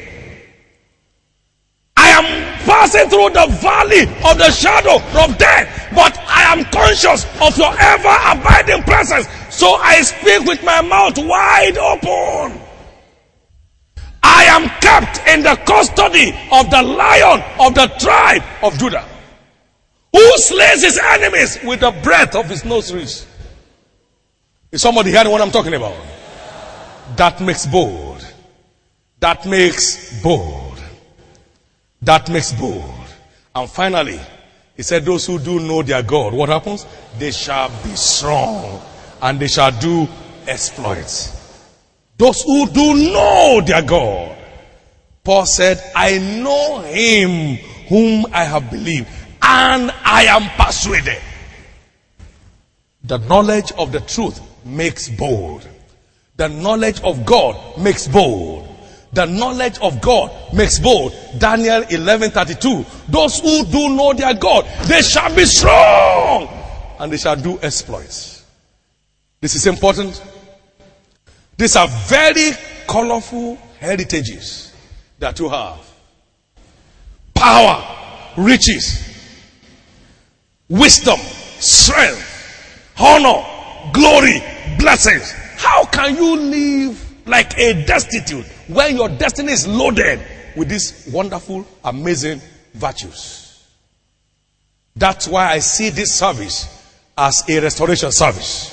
I am passing through the valley of the shadow of death, but I am conscious of your ever abiding presence. So I speak with my mouth wide open. I am kept in the custody of the lion of the tribe of Judah, who slays his enemies with the breath of his nostrils. Is somebody hearing what I'm talking about? That makes bold. That makes bold. That makes bold. And finally, he said, those who do know their God, what happens? They shall be strong and they shall do exploits. Those who do know their God. Paul said, I know him whom I have believed, and I am persuaded. The knowledge of the truth makes bold. The knowledge of God makes bold. The knowledge of God makes bold. Daniel eleven thirty-two. Those who do know their God, they shall be strong and they shall do exploits. This is important. These are very colorful heritages that you have. Power, riches, wisdom, strength, honor, glory, blessings. How can you live like a destitute when your destiny is loaded with these wonderful, amazing virtues? That's why I see this service as a restoration service.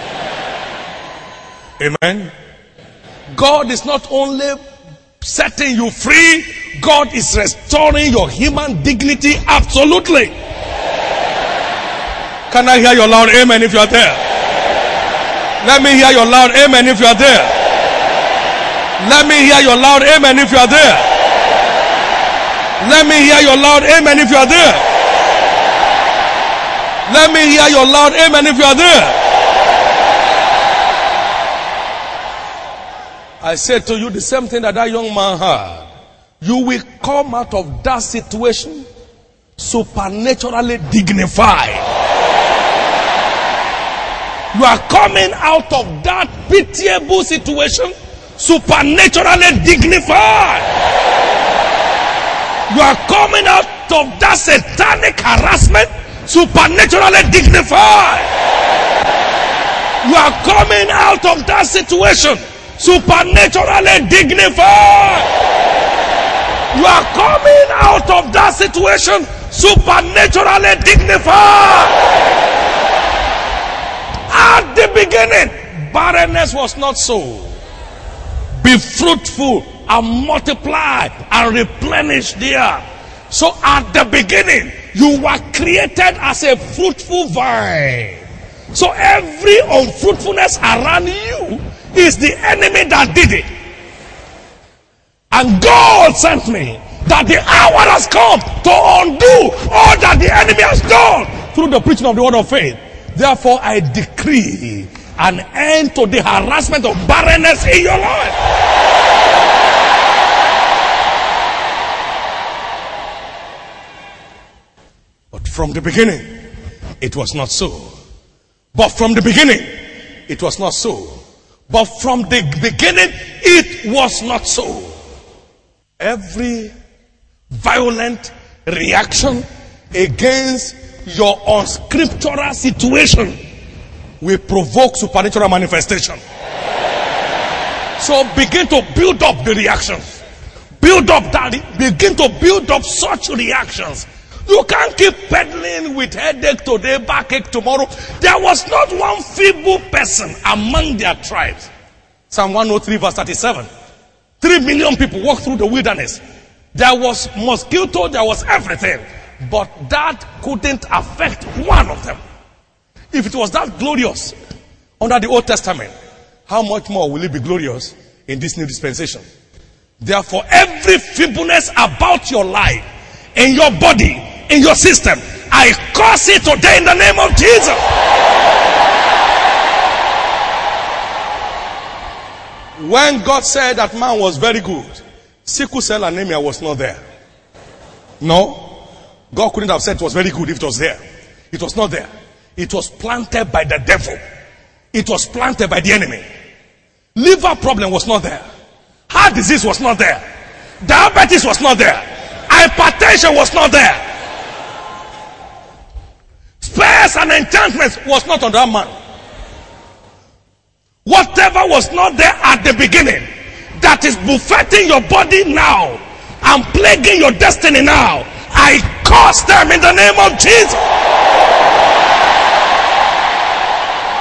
Amen. God is not only setting you free, God is restoring your human dignity absolutely. Can I hear your loud amen if you are there? Let me hear your loud amen if you are there. Let me hear your loud amen if you are there. Let me hear your loud amen if you are there. Let me hear your loud amen if you are there. I said to you the same thing that that young man had. You will come out of that situation supernaturally dignified. You are coming out of that pitiable situation supernaturally dignified. You are coming out of that satanic harassment supernaturally dignified. You are coming out of that situation supernaturally dignified. You are coming out of that situation supernaturally dignified. At the beginning, barrenness was not so. Be fruitful and multiply and replenish the earth. So at the beginning, you were created as a fruitful vine. So every unfruitfulness around you is the enemy that did it. And God sent me that the hour has come to undo all that the enemy has done through the preaching of the word of faith. Therefore, I decree an end to the harassment of barrenness in your life. But from the beginning, it was not so. But from the beginning, it was not so. But from the beginning, it was not so. Every violent reaction against your unscriptural situation will provoke supernatural manifestation. So begin to build up the reactions. Build up that. Begin to build up such reactions. You can't keep peddling with headache today, backache tomorrow. There was not one feeble person among their tribes. Psalm one oh three verse thirty-seven. Three million people walked through the wilderness. There was mosquito, there was everything. But that couldn't affect one of them. If it was that glorious under the Old Testament, how much more will it be glorious in this new dispensation? Therefore, every feebleness about your life, in your body, in your system, I curse it today in the name of Jesus. When God said that man was very good, sickle cell anemia was not there. No. God couldn't have said it was very good if it was there. It was not there. It was planted by the devil. It was planted by the enemy. Liver problem was not there. Heart disease was not there. Diabetes was not there. Hypertension was not there. Spells and enchantments was not on that man. Whatever was not there at the beginning, that is buffeting your body now and plaguing your destiny now, I curse them in the name of Jesus.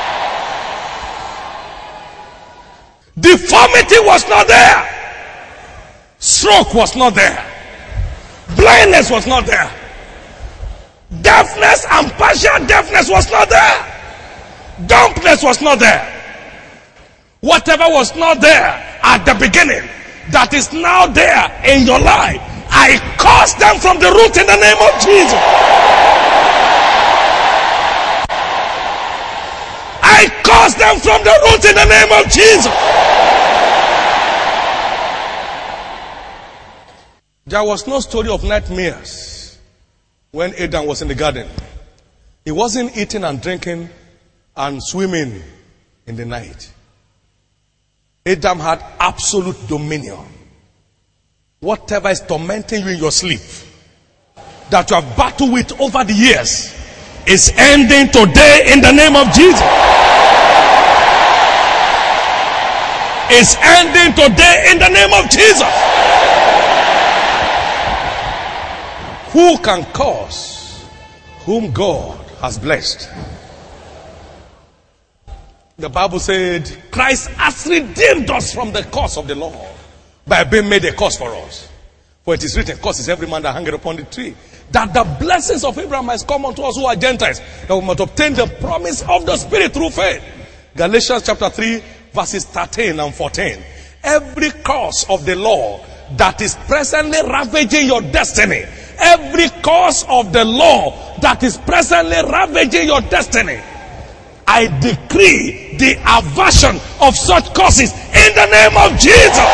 Deformity was not there. Stroke was not there. Blindness was not there. Deafness and partial deafness was not there. Dumbness was not there. Whatever was not there at the beginning that is now there in your life, I curse them from the root in the name of Jesus. I curse them from the root in the name of Jesus. There was no story of nightmares when Adam was in the garden. He wasn't eating and drinking and swimming in the night. Adam had absolute dominion. Whatever is tormenting you in your sleep, that you have battled with over the years, is ending today in the name of Jesus. It's ending today in the name of Jesus. Who can curse whom God has blessed? The Bible said Christ has redeemed us from the curse of the law by being made a curse for us. For it is written, curse is every man that hangeth upon the tree. That the blessings of Abraham has come unto us who are Gentiles, that we might obtain the promise of the Spirit through faith. Galatians chapter three, verses thirteen and fourteen. Every curse of the law that is presently ravaging your destiny, every curse of the law that is presently ravaging your destiny, I decree the aversion of such curses in the name of Jesus.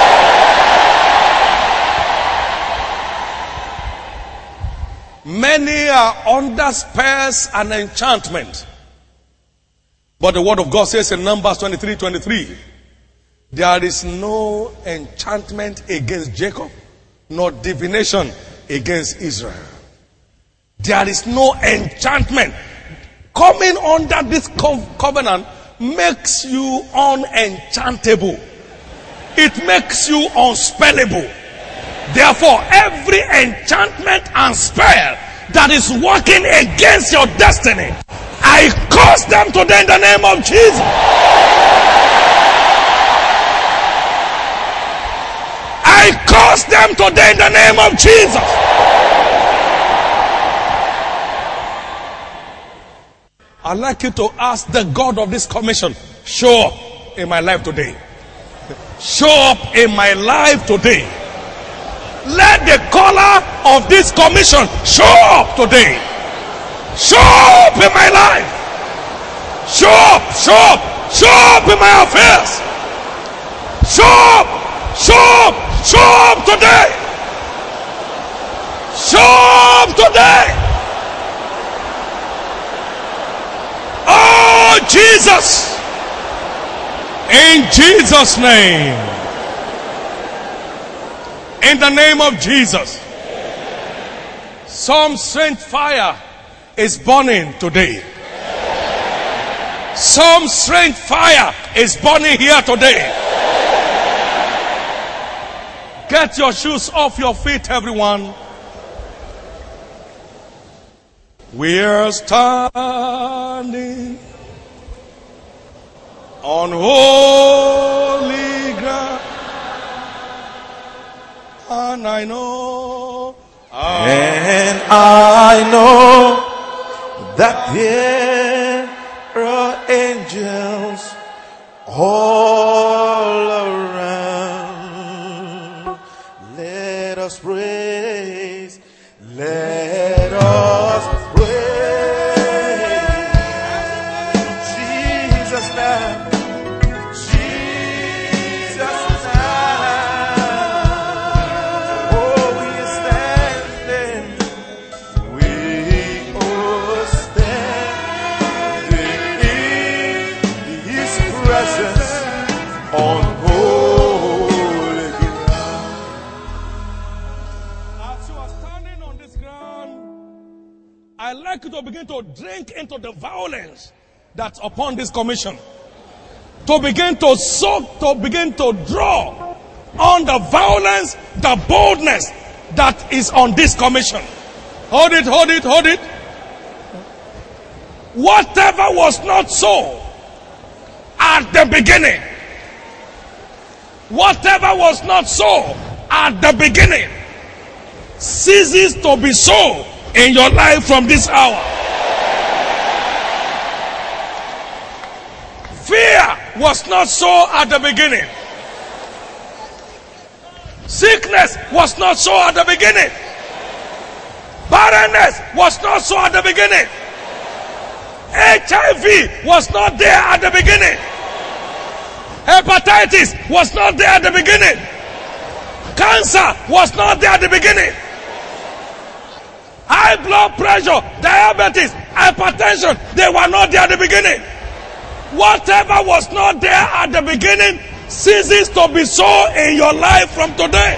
Many are under spells and enchantment. But the word of God says in Numbers twenty-three twenty-three, there is no enchantment against Jacob, nor divination against Israel. There is no enchantment. Coming under this co- covenant makes you unenchantable. It makes you unspellable. Therefore, every enchantment and spell that is working against your destiny, I curse them today in the name of Jesus. I curse them today in the name of Jesus. I'd like you to ask the God of this commission, show up in my life today. Show up in my life today. Let the caller of this commission show up today. Show up in my life. Show up, show up, show up in my affairs. Show up, show up, show up today. Show up today. Oh, Jesus. In Jesus' name. In the name of Jesus. Some strange fire is burning today. Some strange fire is burning here today. Get your shoes off your feet, everyone. We're standing on holy ground, and I know, and I know that there are angels all around. Let us praise, let us praise Jesus now. I'd like you to begin to drink into the violence that's upon this commission. To begin to soak, to begin to draw on the violence, the boldness that is on this commission. Hold it, hold it, hold it. Whatever was not so at the beginning, whatever was not so at the beginning ceases to be so in your life from this hour. Fear was not so at the beginning. Sickness was not so at the beginning. Barrenness was not so at the beginning. H I V was not there at the beginning. Hepatitis was not there at the beginning. Cancer was not there at the beginning. High blood pressure, diabetes, hypertension, they were not there at the beginning. Whatever was not there at the beginning ceases to be so in your life from today.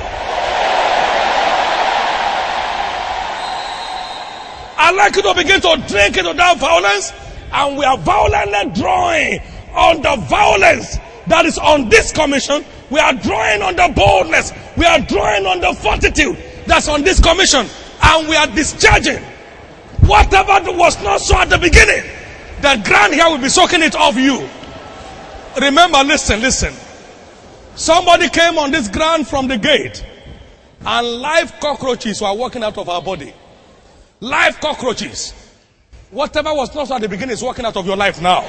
I'd like you to begin to drink into that violence, and we are violently drawing on the violence that is on this commission. We are drawing on the boldness. We are drawing on the fortitude that's on this commission, and we are discharging whatever was not so at the beginning. The ground here will be soaking it off you. Remember, listen, listen. Somebody came on this ground from the gate, and live cockroaches were walking out of our body. Live cockroaches. Whatever was not so at the beginning is walking out of your life now.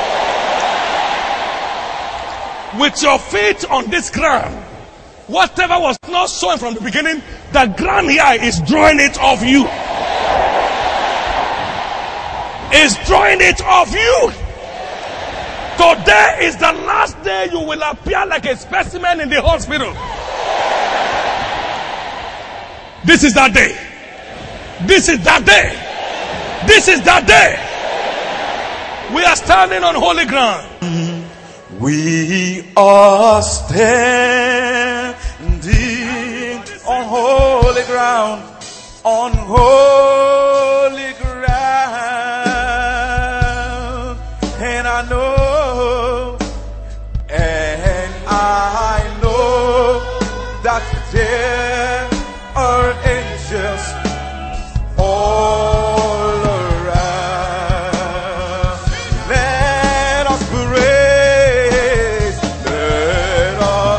With your feet on this ground, whatever was not sown from the beginning, the ground here is drawing it off you. Is drawing it off you. Today is the last day you will appear like a specimen in the hospital. This is that day. This is that day. This is that day. We are standing on holy ground. We are standing on holy ground. On holy ground. And I know, and I know that there are angels all around. Let us praise, let us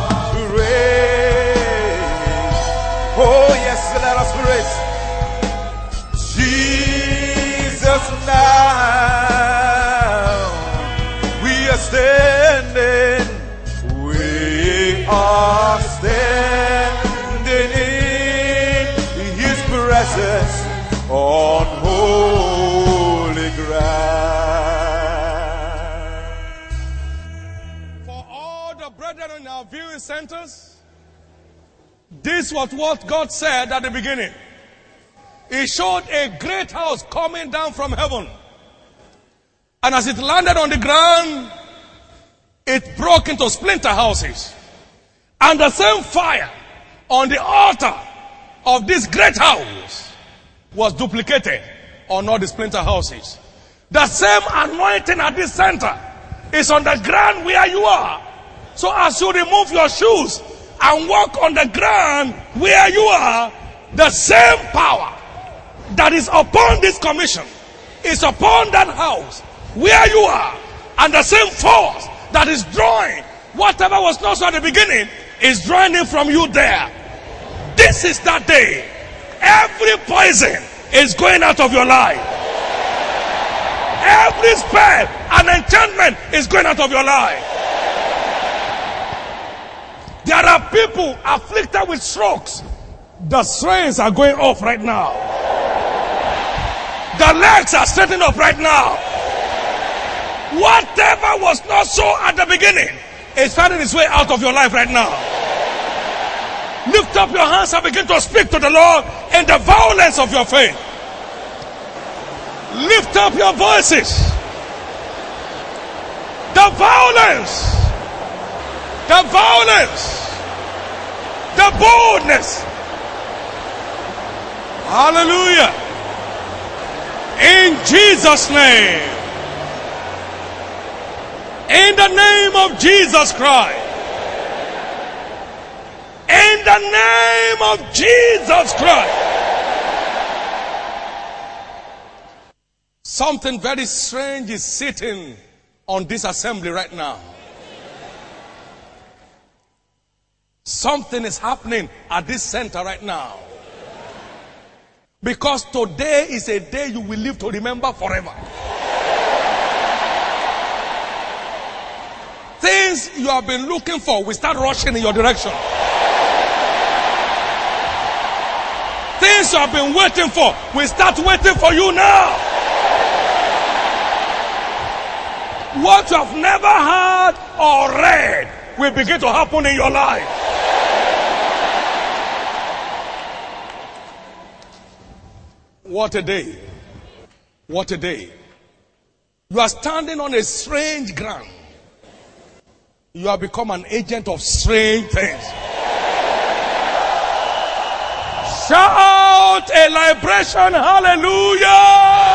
praise. Oh yes, let us praise Jesus now. We are standing, we are standing in His presence on holy ground. For all the brethren in our viewing centers, this was what God said at the beginning. He showed a great house coming down from heaven. And as it landed on the ground, it broke into splinter houses. And the same fire on the altar of this great house was duplicated on all the splinter houses. The same anointing at this center is on the ground where you are. So as you remove your shoes and walk on the ground where you are, the same power that is upon this commission is upon that house where you are, and the same force that is drawing whatever was not so at the beginning is drawing it from you there. This is that day. Every poison is going out of your life. Every spell and enchantment is going out of your life. There are people afflicted with strokes. The strains are going off right now. The legs are straightening up right now. Whatever was not so at the beginning is finding its way out of your life right now. Lift up your hands and begin to speak to the Lord in the violence of your faith. Lift up your voices. The violence. The violence. The boldness. Hallelujah. In Jesus' name. In the name of Jesus Christ. In the name of Jesus Christ. Something very strange is sitting on this assembly right now. Something is happening at this center right now. Because today is a day you will live to remember forever. Things you have been looking for will start rushing in your direction. Things you have been waiting for will start waiting for you now. What you have never heard or read will begin to happen in your life. What a day. What a day. You are standing on a strange ground. You have become an agent of strange things. Shout a liberation, hallelujah!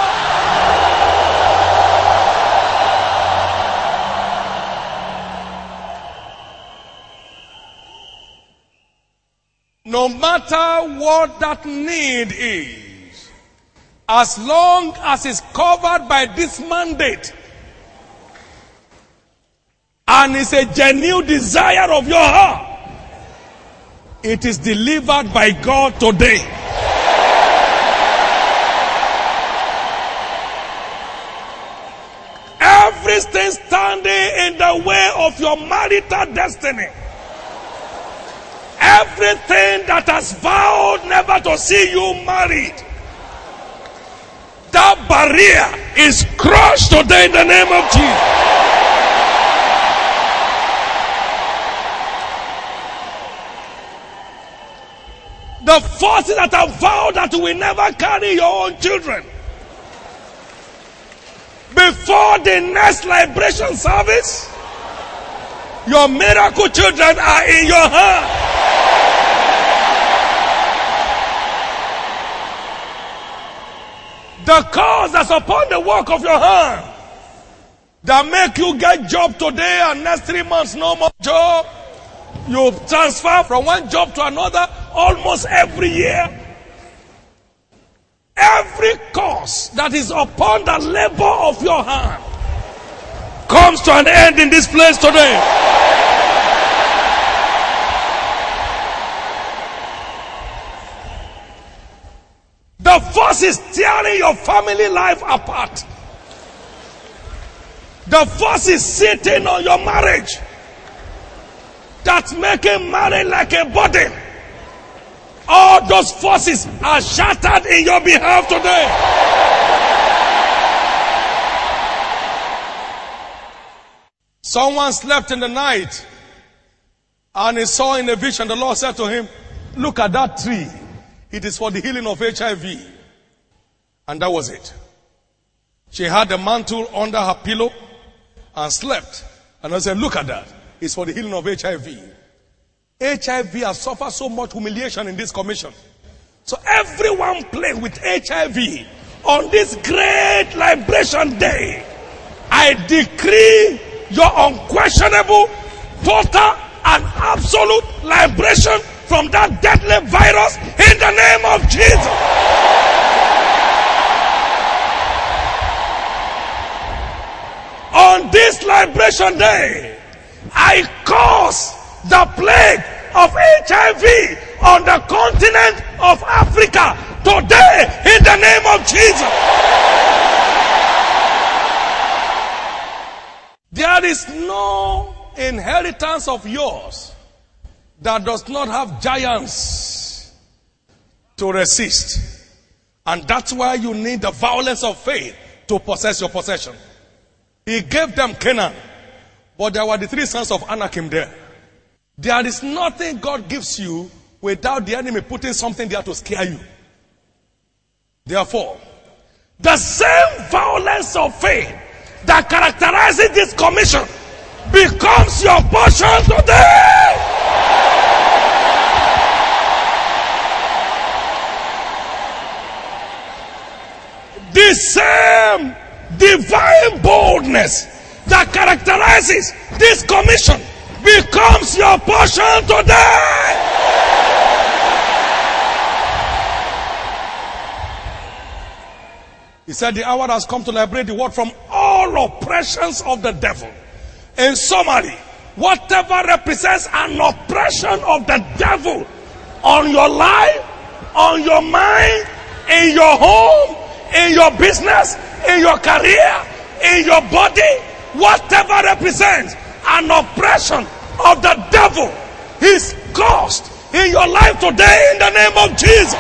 No matter what that need is, as long as it's covered by this mandate, and it's a genuine desire of your heart, it is delivered by God today. Everything standing in the way of your marital destiny, everything that has vowed never to see you married, that barrier is crushed today in the name of Jesus. The forces that have vowed that you will never carry your own children, before the next liberation service, your miracle children are in your hand. The cause that's upon the work of your hand, that make you get job today and next three months no more job, you transfer from one job to another almost every year. Every cause that is upon the labor of your hand comes to an end in this place today. The force is tearing your family life apart. The force is sitting on your marriage, that's making marriage like a burden. All those forces are shattered in your behalf today. Someone slept in the night and he saw in a vision, the Lord said to him, look at that tree. It is for the healing of H I V. And that was it. She had a mantle under her pillow and slept. And I said, look at that. It's for the healing of H I V. H I V has suffered so much humiliation in this commission. So everyone play with H I V on this great liberation day. I decree your unquestionable, total and absolute liberation from that deadly virus in the name of Jesus. On this liberation day, I cause the plague of H I V on the continent of Africa today in the name of Jesus. There is no inheritance of yours that does not have giants to resist. And that's why you need the violence of faith to possess your possession. He gave them Canaan, but there were the three sons of Anakim there. There is nothing God gives you without the enemy putting something there to scare you. Therefore, the same violence of faith that characterizes this commission becomes your portion today. The same divine boldness that characterizes this commission becomes your portion today. He said the hour has come to liberate the world from all oppressions of the devil. In summary, whatever represents an oppression of the devil on your life, on your mind, in your home, in your business, in your career, in your body, whatever represents an oppression of the devil is caused in your life today in the name of Jesus.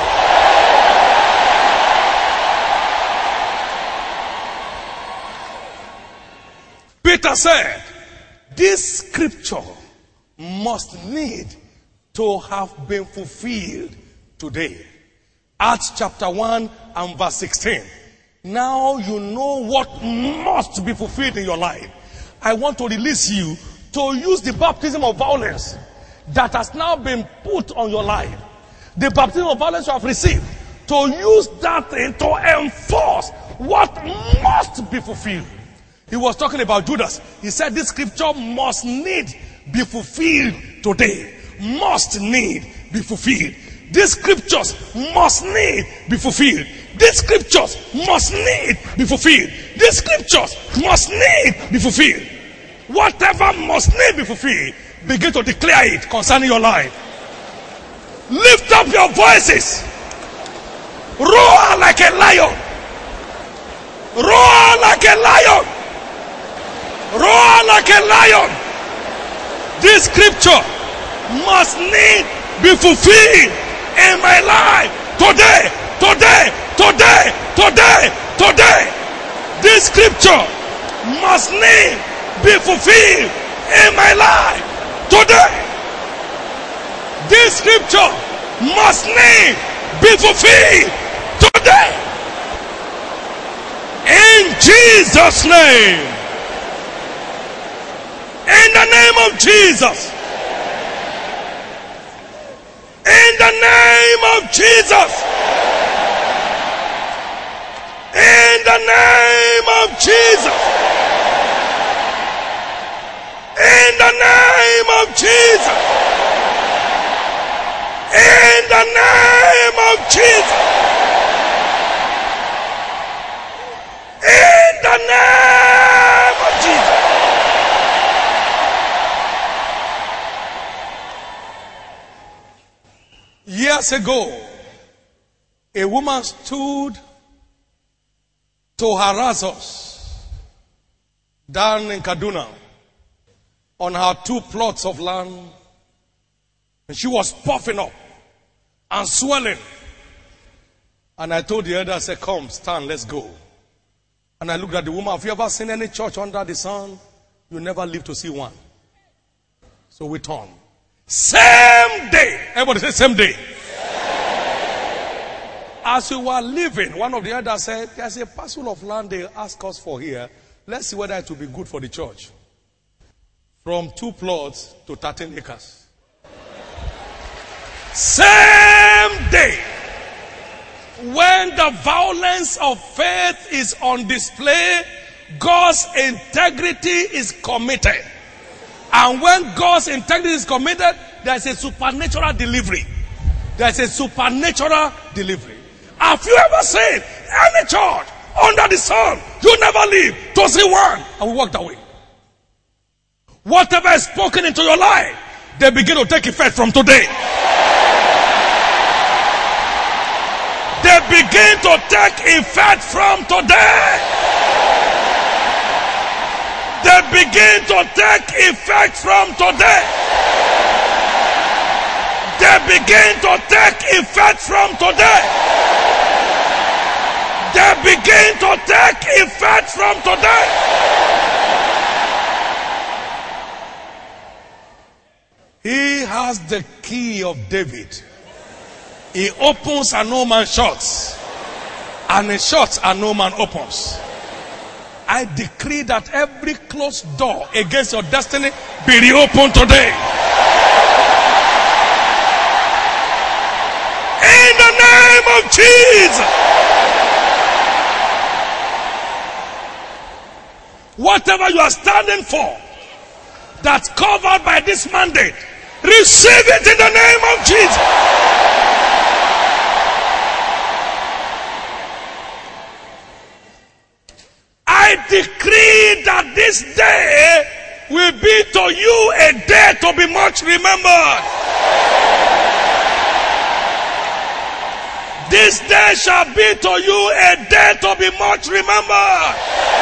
Peter said, this scripture must need to have been fulfilled today. Acts chapter one and verse sixteen. Now you know what must be fulfilled in your life. I want to release you to use the baptism of violence that has now been put on your life. The baptism of violence you have received, to use that thing to enforce what must be fulfilled. He was talking about Judas. He said this scripture must need be fulfilled today. Must need be fulfilled. These scriptures must need be fulfilled. These scriptures must need be fulfilled. These scriptures must need be fulfilled. Whatever must need be fulfilled, begin to declare it concerning your life. Lift up your voices. Roar like a lion. Roar like a lion. Roar like a lion. This scripture must need be fulfilled in my life today, today, today, today, today. This scripture must need be fulfilled in my life today. This scripture must need be fulfilled today. In Jesus' name. In the name of Jesus. In the name of Jesus. In the name of Jesus. In the name of Jesus. In the name of Jesus. In the name of Jesus. Years ago, a woman stood to harass us down in Kaduna on her two plots of land. And she was puffing up and swelling. And I told the elder, I said, come, stand, let's go. And I looked at the woman. Have you ever seen any church under the sun? You never live to see one. So we turned. Same day. Everybody say same day. As we were leaving, one of the elders said, there's a parcel of land they ask us for here. Let's see whether it will be good for the church. From two plots to thirteen acres. Same day. When the violence of faith is on display, God's integrity is committed. And when God's integrity is committed, there's a supernatural delivery. There's a supernatural delivery. Have you ever seen any church under the sun you never leave to see one and we walked away? Whatever is spoken into your life, they begin to take effect from today. They begin to take effect from today. They begin to take effect from today. They begin to take effect from today. They begin to take effect from today. He has the key of David. He opens and no man shuts. And he shuts and no man opens. I decree that every closed door against your destiny be reopened today. In the name of Jesus. Whatever you are standing for, that's covered by this mandate, receive it in the name of Jesus. I decree that this day will be to you a day to be much remembered. This day shall be to you a day to be much remembered.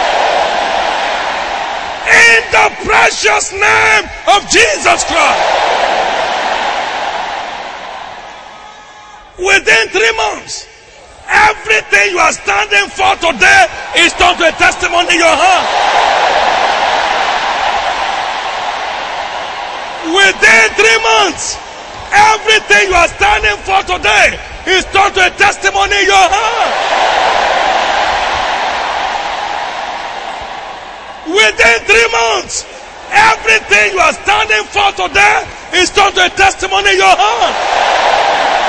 In the precious name of Jesus Christ. Within three months, everything you are standing for today is turned to a testimony in your hand. Within three months, everything you are standing for today is turned to a testimony in your hand. Within three months, everything you are standing for today is turned to a testimony in your hand.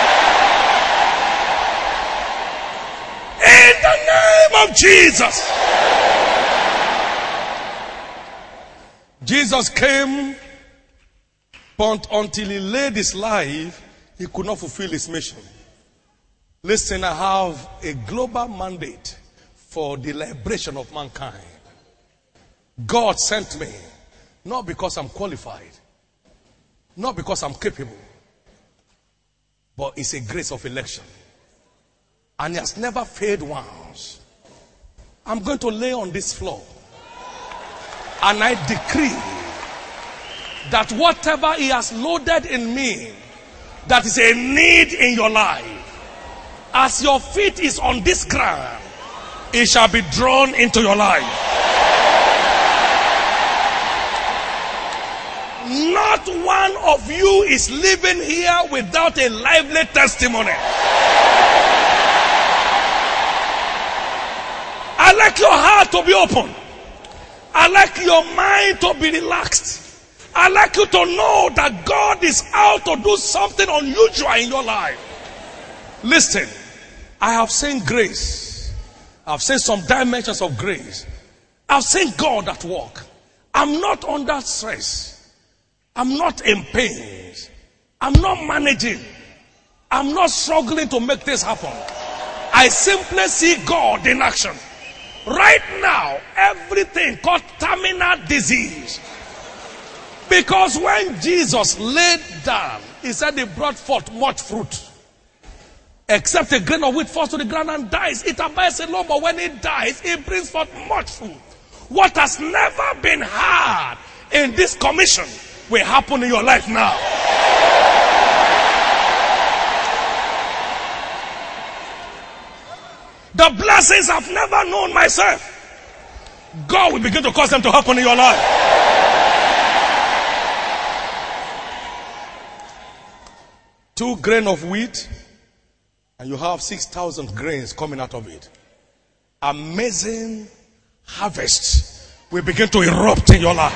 In the name of Jesus. Jesus came, but until he laid his life, he could not fulfill his mission. Listen, I have a global mandate for the liberation of mankind. God sent me, not because I'm qualified, not because I'm capable, but it's a grace of election. And he has never failed once. I'm going to lay on this floor. And I decree that whatever he has loaded in me, that is a need in your life, as your feet is on this ground, it shall be drawn into your life. Not one of you is living here without a lively testimony. I like your heart to be open. I like your mind to be relaxed. I like you to know that God is out to do something unusual in your life. Listen, I have seen grace. I've seen some dimensions of grace. I've seen God at work. I'm not under stress. I'm not in pain. I'm not managing. I'm not struggling to make this happen. I simply see God in action. Right now, everything called terminal disease. Because when Jesus laid down, he said he brought forth much fruit. Except a grain of wheat falls to the ground and dies. It abides alone, but when it dies, it brings forth much fruit. What has never been had in this commission will happen in your life now. The blessings I've never known myself, God will begin to cause them to happen in your life. Two grain of wheat, and you have six thousand grains coming out of it. Amazing harvest will begin to erupt in your life.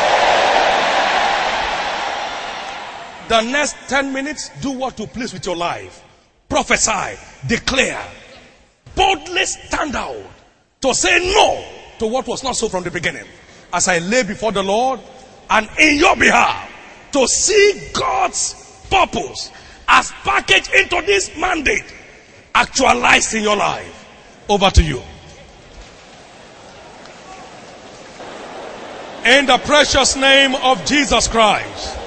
The next ten minutes, do what you please with your life. Prophesy, declare, boldly stand out to say no to what was not so from the beginning. As I lay before the Lord and in your behalf to see God's purpose as packaged into this mandate actualized in your life. Over to you. In the precious name of Jesus Christ.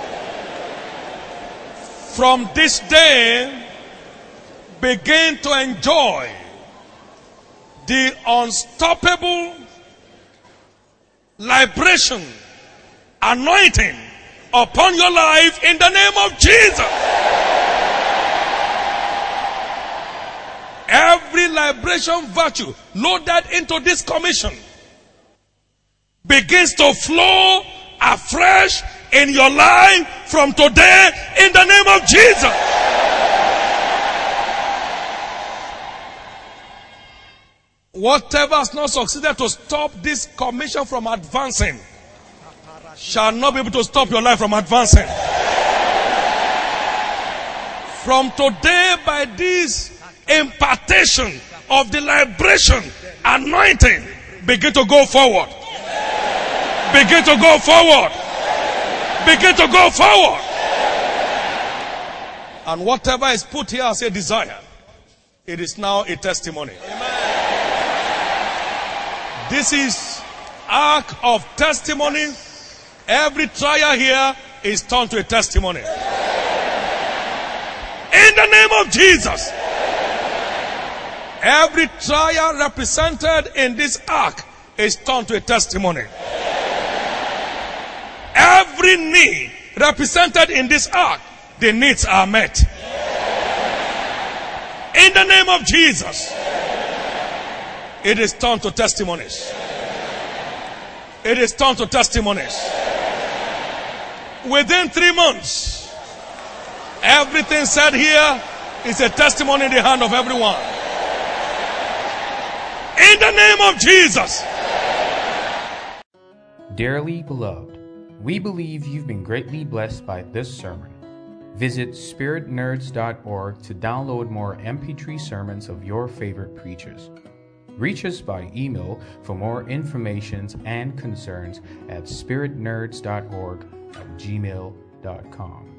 From this day, begin to enjoy the unstoppable liberation, anointing upon your life in the name of Jesus. Every liberation virtue loaded into this commission begins to flow afresh in your life from today in the name of Jesus. Whatever has not succeeded to stop this commission from advancing shall not be able to stop your life from advancing. From today, by this impartation of the liberation anointing, begin to go forward. Begin to go forward. Begin to go forward. And whatever is put here as a desire, it is now a testimony. This is ark of testimony Every trial here is turned to a testimony. In the name of Jesus. Every trial represented in this ark is turned to a testimony. Every need represented in this ark, the needs are met. In the name of Jesus, it is turned to testimonies. It is turned to testimonies. Within three months, everything said here is a testimony in the hand of everyone. In the name of Jesus. Dearly beloved, we believe you've been greatly blessed by this sermon. Visit spirit nerds dot org to download more M P three sermons of your favorite preachers. Reach us by email for more information and concerns at spirit nerds dot org at gmail dot com.